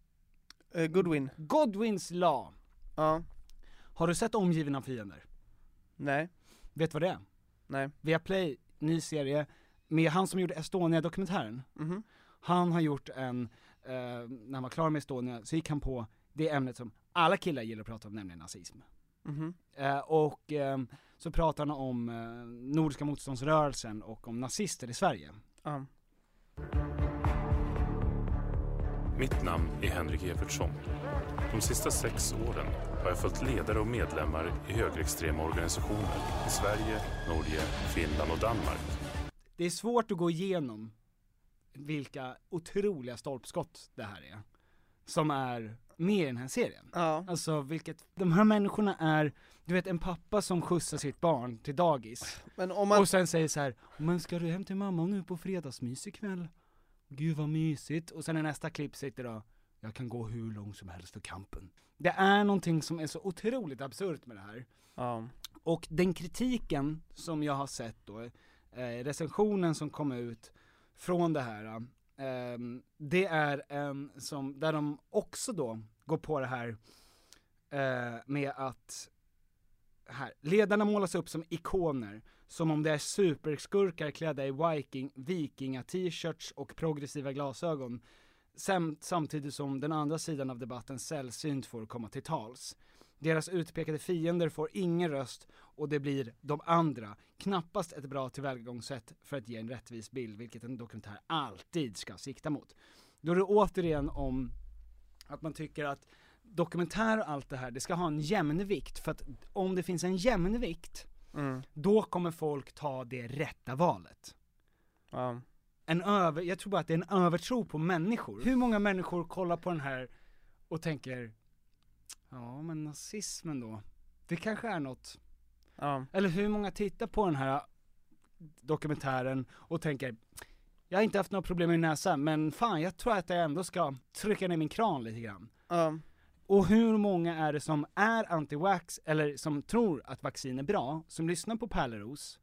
Godwins lag. Ja. Har du sett Omgiven av fiender? Nej. Vet du vad det är? Nej. Viaplay, ny serie med han som gjorde Estonia-dokumentären. Han har gjort när han var klar med Estonia så gick han på det ämnet som alla killar gillar att prata om, nämligen nazism. Så pratar han om Nordiska motståndsrörelsen och om nazister i Sverige. Mitt namn är Henrik Evertsson. De sista 6 åren har jag följt ledare och medlemmar i högerextrema organisationer i Sverige, Norge, Finland och Danmark. Det är svårt att gå igenom vilka otroliga stolpskott det här är som är med i den här serien. Ja. Alltså de här människorna är, du vet, en pappa som skjutsar sitt barn till dagis. Men och sen säger så här: men ska du hem till mamma nu på fredagsmys ikväll? Gud vad mysigt. Och sen i nästa klipp sitter då: jag kan gå hur långt som helst för kampen. Det är någonting som är så otroligt absurt med det här. Ja. Och den kritiken som jag har sett då, recensionen som kom ut från det här, det är en som, där de också då går på det här med att ledarna målas upp som ikoner, som om det är superskurkar klädda i vikinga-t-shirts och progressiva glasögon, samtidigt som den andra sidan av debatten sällsynt får komma till tals. Deras utpekade fiender får ingen röst och det blir de andra. Knappast ett bra tillvägagångssätt för att ge en rättvis bild, vilket en dokumentär alltid ska sikta mot. Då är det återigen om att man tycker att dokumentär och allt det här, det ska ha en jämnvikt, för att om det finns en jämnvikt, då kommer folk ta det rätta valet. Ja. Jag tror bara att det är en övertro på människor. Hur många människor kollar på den här och tänker: ja, men nazismen då, det kanske är något. Ja. Eller hur många tittar på den här dokumentären och tänker: jag har inte haft några problem med näsan, men fan, jag tror att jag ändå ska trycka ner min kran lite grann. Ja. Och hur många är det som är anti-vax eller som tror att vaccin är bra, som lyssnar på Pärleros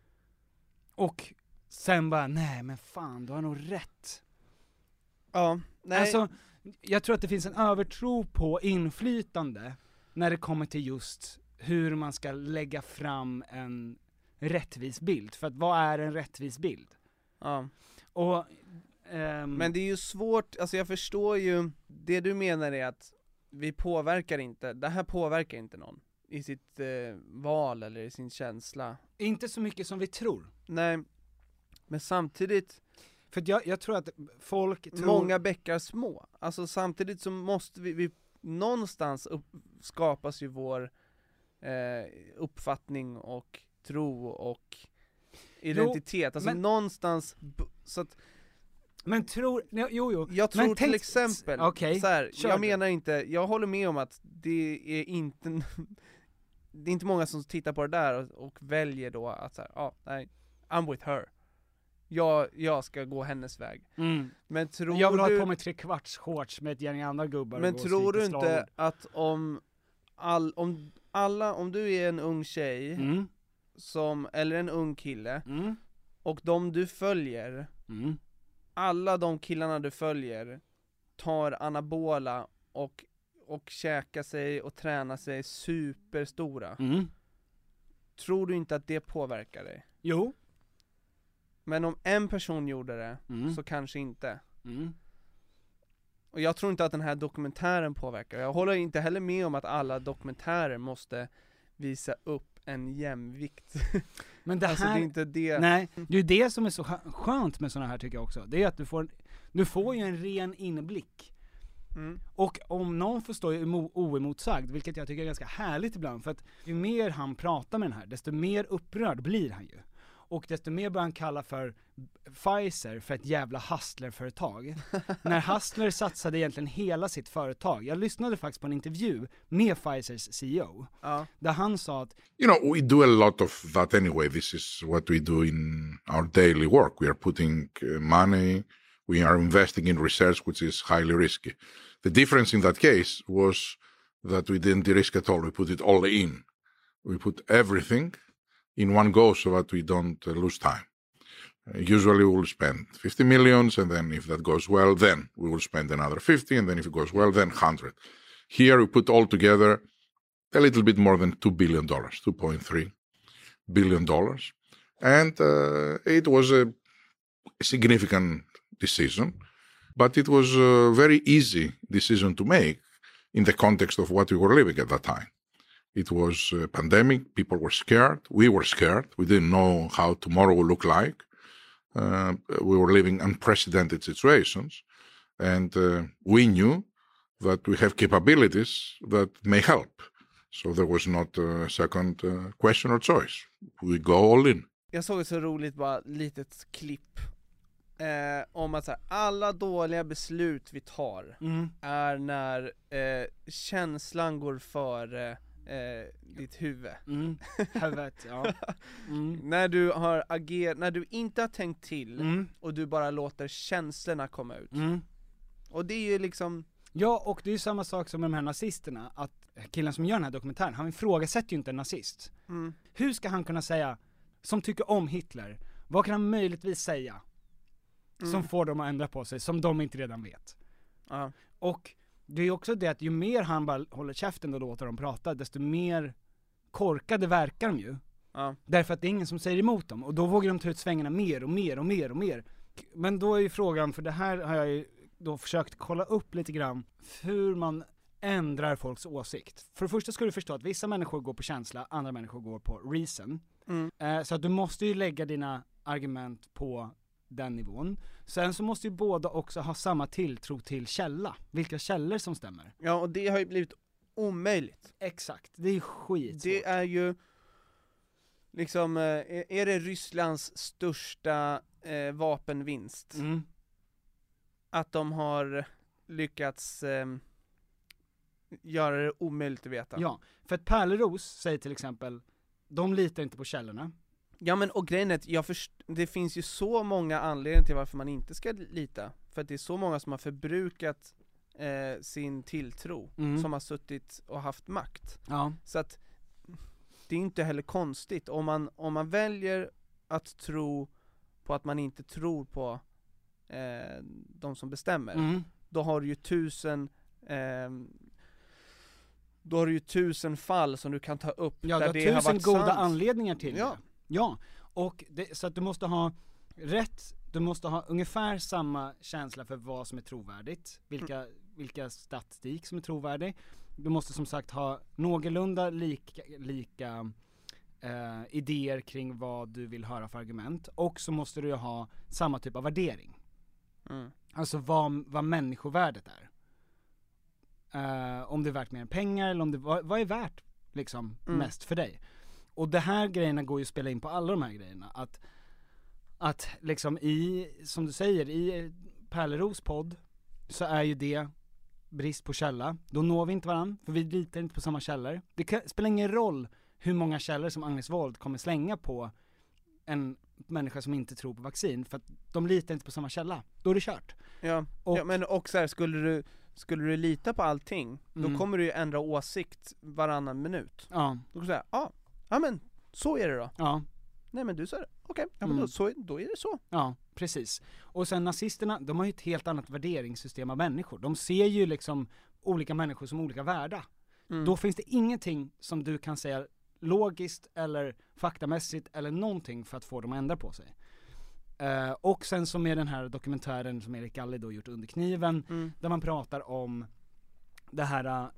och sen bara: nej men fan, du har nog rätt. Ja, nej. Alltså, jag tror att det finns en övertro på inflytande när det kommer till just hur man ska lägga fram en rättvis bild. För att vad är en rättvis bild? Ja. Och, men det är ju svårt, alltså jag förstår ju, det du menar är att det här påverkar inte någon i sitt val eller i sin känsla. Inte så mycket som vi tror. Nej, men samtidigt, för jag tror att folk tror... Många bäckar små. Alltså samtidigt så måste vi någonstans skapas ju vår uppfattning och tro och identitet. Alltså men, någonstans så att, men tror, jo. Jag tror till exempel, okay, så här, jag menar inte, jag håller med om att det är inte många som tittar på det där och väljer då att så här, nej, I'm with her. Jag ska gå hennes väg. Men tror jag vill ha på mig 3/4 shorts med ett gäng andra gubbar. Men tror du inte att om du är en ung tjej eller en ung kille och de du följer, alla de killarna du följer tar anabola och käkar sig och tränar sig superstora. Tror du inte att det påverkar dig? Jo. Men om en person gjorde det så kanske inte. Och jag tror inte att den här dokumentären påverkar. Jag håller inte heller med om att alla dokumentärer måste visa upp en jämvikt. Men det här, alltså det är inte det. Nej, det är det som är så skönt med såna här tycker jag också. Det är att du får ju en ren inblick. Och om någon får stå oemotsagd, vilket jag tycker är ganska härligt ibland, för att ju mer han pratar med den här, desto mer upprörd blir han ju. Och desto mer börjar han kalla för Pfizer för ett jävla hustlerföretag. När Hustler satsade egentligen hela sitt företag. Jag lyssnade faktiskt på en intervju med Pfizers CEO. Där han sa att we do a lot of that anyway. This is what we do in our daily work. We are putting money, we are investing in research which is highly risky. The difference in that case was that we didn't risk at all. We put it all in. We put everything in one go so that we don't lose time. Usually we will spend 50 millions and then if that goes well, then we will spend another 50 and then if it goes well, then 100. Here we put all together a little bit more than $2 billion, $2.3 billion. And it was a significant decision, but it was a very easy decision to make in the context of what we were living at that time. It was a pandemic. People were scared. We were scared. We didn't know how tomorrow would look like. We were living unprecedented situations. And we knew that we have capabilities that may help. So there was not a second question or choice. We go all in. Jag såg ett så roligt bara litet klipp om att så här, alla dåliga beslut vi tar är när känslan går före ditt huvud. Huvudet, ja. När du har när du inte har tänkt till och du bara låter känslorna komma ut. Och det är ju liksom... Ja, och det är ju samma sak som med de här nazisterna, att killen som gör den här dokumentären, han ifrågasätter ju inte en nazist. Hur ska han kunna säga, som tycker om Hitler, vad kan han möjligtvis säga som får dem att ändra på sig, som de inte redan vet? Och det är också det att ju mer han bara håller käften och låter dem prata, desto mer korkade verkar de ju. Därför att det är ingen som säger emot dem. Och då vågar de ta ut svängarna mer och mer och mer och mer. Men då är ju frågan, för det här har jag ju då försökt kolla upp lite grann, hur man ändrar folks åsikt. För det första ska du förstå att vissa människor går på känsla, andra människor går på reason. Så att du måste ju lägga dina argument på den nivån. Sen så måste ju båda också ha samma tilltro till källa. Vilka källor som stämmer. Ja, och det har ju blivit omöjligt. Exakt, det är skit. Det är ju liksom, är det Rysslands största vapenvinst? Att de har lyckats göra det omöjligt att veta. Ja, för att Pärleros säger till exempel, de litar inte på källorna. Ja, men och grejen är att det finns ju så många anledningar till varför man inte ska lita. För att det är så många som har förbrukat sin tilltro, som har suttit och haft makt. Så att det är inte heller konstigt om man väljer att tro på att man inte tror på de som bestämmer, då har du ju 1000 fall som du kan ta upp. Ja, där det har 1000 varit goda sant. anledningar till Ja. det. Ja, och så att du måste ha du måste ha ungefär samma känsla för vad som är trovärdigt, vilka statistik som är trovärdig. Du måste som sagt ha någorlunda lika idéer kring vad du vill höra för argument, och så måste du ju ha samma typ av värdering. Alltså vad människovärdet är. Om det är värt mer än pengar, eller om det, vad är värt liksom mest för dig. Och det här grejerna går ju att spela in på alla de här grejerna, att liksom som du säger, i Pärleros podd så är ju det brist på källa. Då når vi inte varandra, för vi litar inte på samma källor. Det spelar ingen roll hur många källor som Agnes Wold kommer slänga på en människa som inte tror på vaccin, för att de litar inte på samma källa. Då är det kört. Men så här, skulle du lita på allting, då kommer du ju ändra åsikt varannan minut. Ja. Då kan du säga, ja men så är det då. Ja. Nej men du sa det, okej, ja, men då är det så. Ja, precis. Och sen nazisterna, de har ju ett helt annat värderingssystem av människor. De ser ju liksom olika människor som olika värda. Då finns det ingenting som du kan säga logiskt eller faktamässigt eller någonting för att få dem att ändra på sig. Och sen som med den här dokumentären som Erik Galli då gjort, Under kniven, där man pratar om det här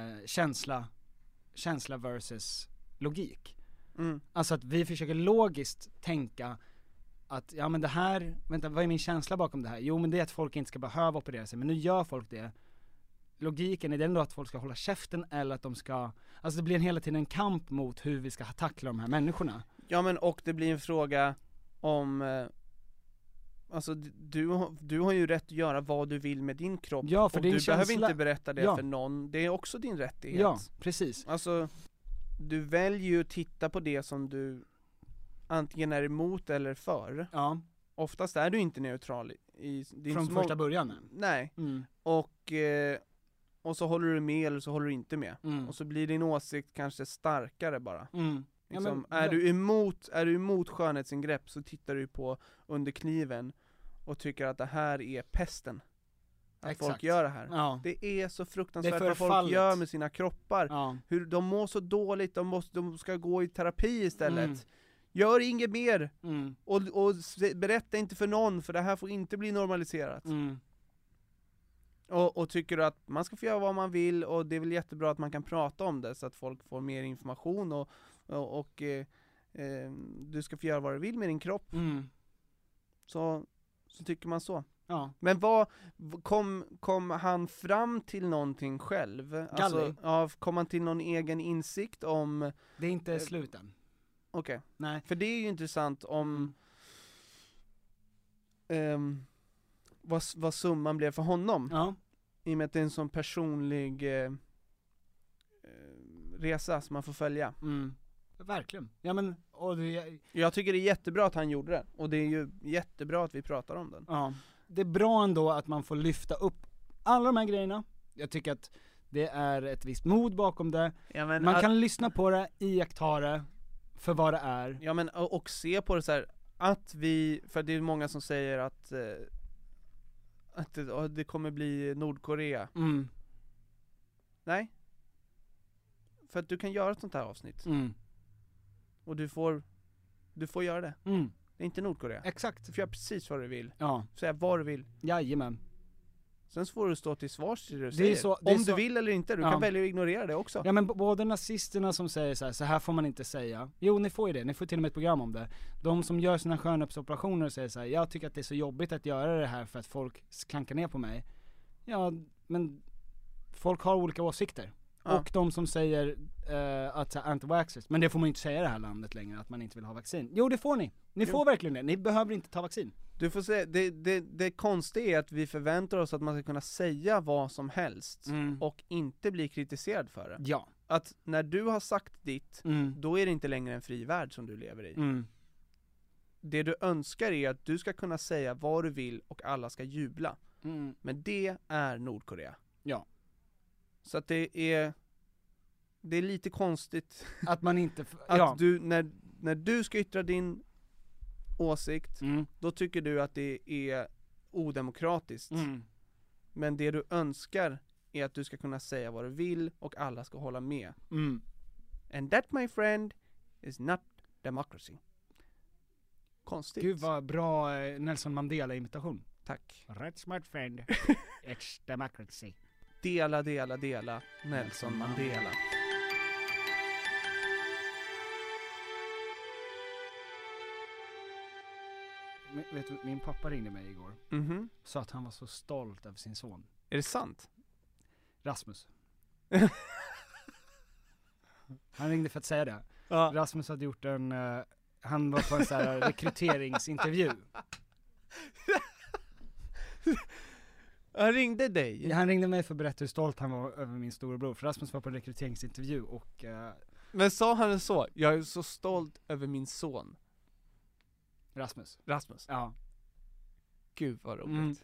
känsla versus logik. Alltså att vi försöker logiskt tänka att ja men det här, vänta, vad är min känsla bakom det här? Jo men det är att folk inte ska behöva operera sig, men nu gör folk det. Logiken är den då att folk ska hålla käften, eller att de ska, alltså det blir hela tiden en kamp mot hur vi ska tackla de här människorna. Ja men och det blir en fråga om alltså du har ju rätt att göra vad du vill med din kropp. Ja, för och din du känsla behöver inte berätta det för någon. Det är också din rättighet. Ja, precis. Alltså du väljer ju att titta på det som du antingen är emot eller för. Ja. Oftast är du inte neutral i din från första början. Nej. Och så håller du med eller så håller du inte med. Och så blir din åsikt kanske starkare bara. Liksom, är du emot skönhetsingrepp, så tittar du på Under kniven och tycker att det här är pesten. Att folk gör det här. Ja. Det är så fruktansvärt vad folk fallet. gör med sina kroppar. Hur de mår så dåligt, de ska gå i terapi istället. Gör inget mer. Och berätta inte för någon, för det här får inte bli normaliserat. Och tycker du att man ska få göra vad man vill, och det är väl jättebra att man kan prata om det så att folk får mer information, och du ska få göra vad du vill med din kropp. Så tycker man så. Ja. Men kom han fram till någonting själv? Alltså, kom han till någon egen insikt om... Det är inte sluten. Okej. Nej. För det är ju intressant om vad summan blev för honom. Ja. I och med att det är en sån personlig resa som man får följa. Verkligen. Ja, men, jag tycker det är jättebra att han gjorde det. Och det är ju jättebra att vi pratar om den. Ja. Det är bra ändå att man får lyfta upp alla de här grejerna. Jag tycker att det är ett visst mod bakom det. Ja, men man kan lyssna på det, iaktta det för vad det är. Ja, men och se på det så här, att vi, för det är många som säger att det kommer bli Nordkorea. Nej. För att du kan göra ett sånt här avsnitt. Och du får göra det. Det är inte Nordkorea. Exakt. Du får göra precis vad du vill. Ja. Säga vad du vill. Jajamän. Sen så får du stå till svars till det du Det säger. är så, om du vill eller inte. Du kan välja att ignorera det också. Ja, men både nazisterna som säger så här får man inte säga. Jo, ni får ju det. Ni får till och med ett program om det. De som gör sina skönhetsoperationer och säger så här: jag tycker att det är så jobbigt att göra det här för att folk klankar ner på mig. Ja, men folk har olika åsikter. Ja. Och de som säger att anti-vaxxers, men det får man inte säga i det här landet längre, att man inte vill ha vaccin. Jo, det får ni. Ni får verkligen det. Ni behöver inte ta vaccin. Du får se, det konstiga är att vi förväntar oss att man ska kunna säga vad som helst och inte bli kritiserad för det. Ja. Att när du har sagt ditt, då är det inte längre en fri värld som du lever i. Det du önskar är att du ska kunna säga vad du vill och alla ska jubla. Men det är Nordkorea. Ja. Så att det är lite konstigt att man inte att du, när du ska yttra din åsikt, då tycker du att det är odemokratiskt Men det du önskar är att du ska kunna säga vad du vill och alla ska hålla med. And that, my friend, is not democracy. Konstigt. Gud vad bra Nelson Mandela-imitation. Tack. That's my friend. It's democracy. Dela Nelson Mandela. Vet du, min pappa ringde mig igår. Sa att han var så stolt över sin son. Är det sant? Rasmus. Han ringde för att säga det. Ja. Rasmus hade gjort han var på en sån här rekryteringsintervju. Han ringde dig? Ja, han ringde mig för att berätta hur stolt han var över min storebror. För Rasmus var på en rekryteringsintervju och... Men sa han så? Jag är så stolt över min son. Rasmus. Ja. Gud vad roligt.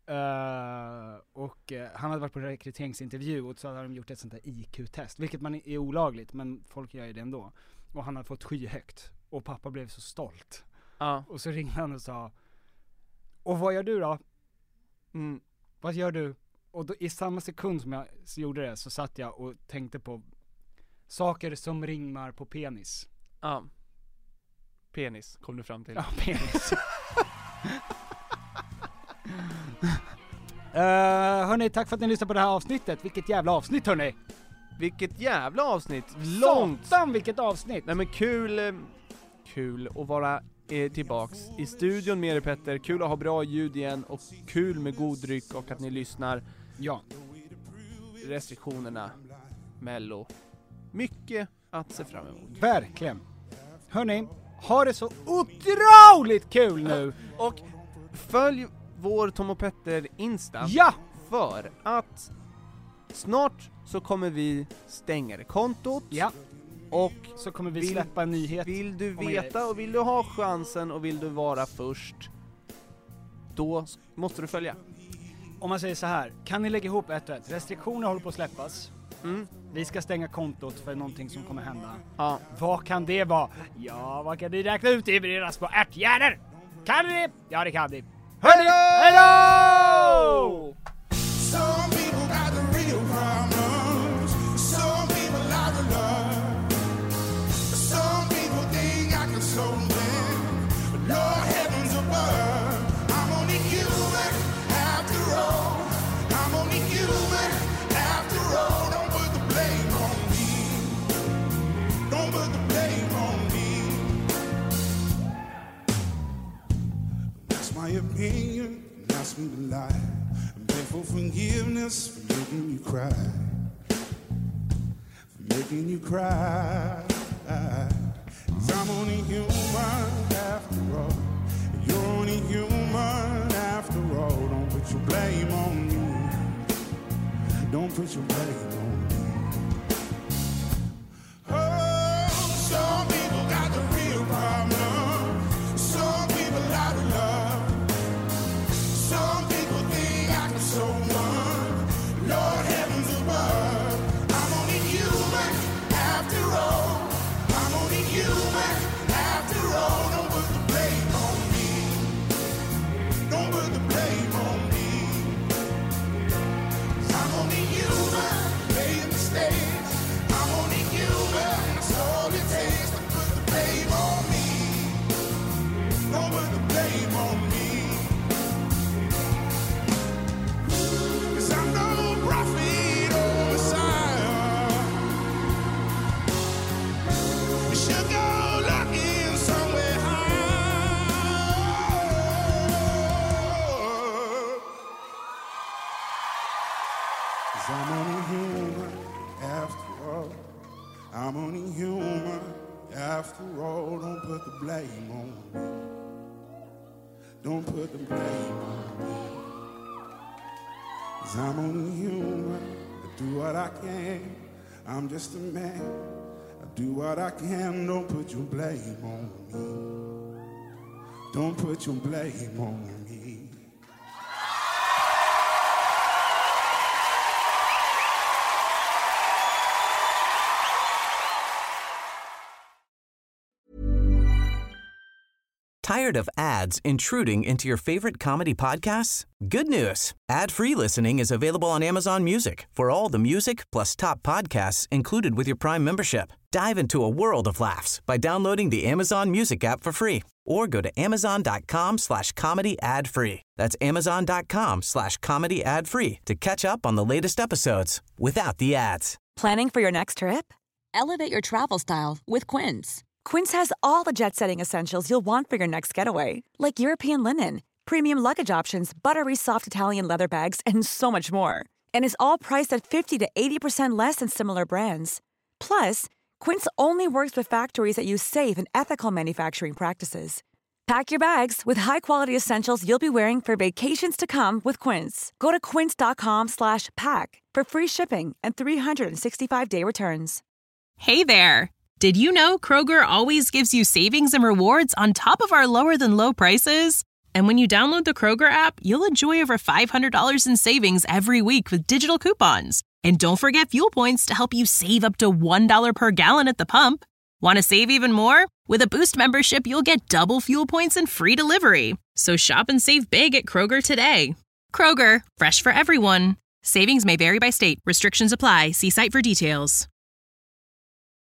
Han hade varit på rekryteringsintervju och så hade de gjort ett sånt där IQ-test, vilket man är olagligt, men folk gör ju det ändå. Och han hade fått skyhögt och pappa blev så stolt. Och så ringde han och sa: och vad gör du då? Vad gör du? Och då, i samma sekund som jag gjorde det så satt jag och tänkte på saker som rimmar på penis. Ja. Penis kom du fram till. Ja, penis. Hörni, tack för att ni lyssnade på det här avsnittet. Vilket jävla avsnitt, hörni. Vilket jävla avsnitt. Långt. Satan, vilket avsnitt. Nej men kul att vara tillbaks i studion med er, Petter. Kul att ha bra ljud igen och kul med god dryck och att ni lyssnar. Ja. Restriktionerna, Mello. Mycket att se fram emot. Verkligen. Hörni, ha det så otroligt kul nu. Och följ vår Tom och Petter Insta. Ja! För att snart så kommer vi stänga det kontot. Ja. Och så kommer vi släppa en nyhet. Vill du veta och vill du ha chansen och vill du vara först, då måste du följa. Om man säger så här, kan ni lägga ihop ett och ett? Restriktioner håller på att släppas. Vi ska stänga kontot för någonting som kommer hända. Ja. Vad kan det vara? Ja, vad kan ni räkna ut i era små ärtgärder? Kan ni? Ja, det kan ni. Hej då! Some people got the real problems. Some people like the love. Some people think I can solve them. But Lord heavens above, I'm only human after all. I'm only human after all. Don't put the blame on me. Don't put the blame on me. That's my opinion. Ask me to lie. Beg for forgiveness for making you cry. For making you cry. 'Cause I'm only human after all. You're only human after all. Don't put your blame on me. Don't put your blame on me. Oh, some people got the real problem. Some people out of love. Some people think I can solve one. Lord heavens above, I'm only human after all. I'm only human after all. Don't put the blame on me. Don't put the blame on me. 'Cause I'm only human, made mistakes. I'm only human, that's all it takes. Don't put the blame on me. Don't put the blame on me. I'm no prophet or Messiah. You should go looking somewhere high. 'Cause I'm only human after all. I'm only human after all. Don't put the blame on me. Don't put the blame on me. 'Cause I'm only human, I do what I can, I'm just a man, I do what I can, don't put your blame on me, don't put your blame on me. Tired of ads intruding into your favorite comedy podcasts? Good news. Ad-free listening is available on Amazon Music for all the music plus top podcasts included with your Prime membership. Dive into a world of laughs by downloading the Amazon Music app for free or go to amazon.com/comedy ad-free. That's amazon.com/comedy ad-free to catch up on the latest episodes without the ads. Planning for your next trip? Elevate your travel style with Quince. Quince has all the jet-setting essentials you'll want for your next getaway, like European linen, premium luggage options, buttery soft Italian leather bags, and so much more. And is all priced at 50 to 80% less than similar brands. Plus, Quince only works with factories that use safe and ethical manufacturing practices. Pack your bags with high-quality essentials you'll be wearing for vacations to come with Quince. Go to quince.com/pack for free shipping and 365-day returns. Hey there! Did you know Kroger always gives you savings and rewards on top of our lower-than-low prices? And when you download the Kroger app, you'll enjoy over $500 in savings every week with digital coupons. And don't forget fuel points to help you save up to $1 per gallon at the pump. Want to save even more? With a Boost membership, you'll get double fuel points and free delivery. So shop and save big at Kroger today. Kroger, fresh for everyone. Savings may vary by state. Restrictions apply. See site for details.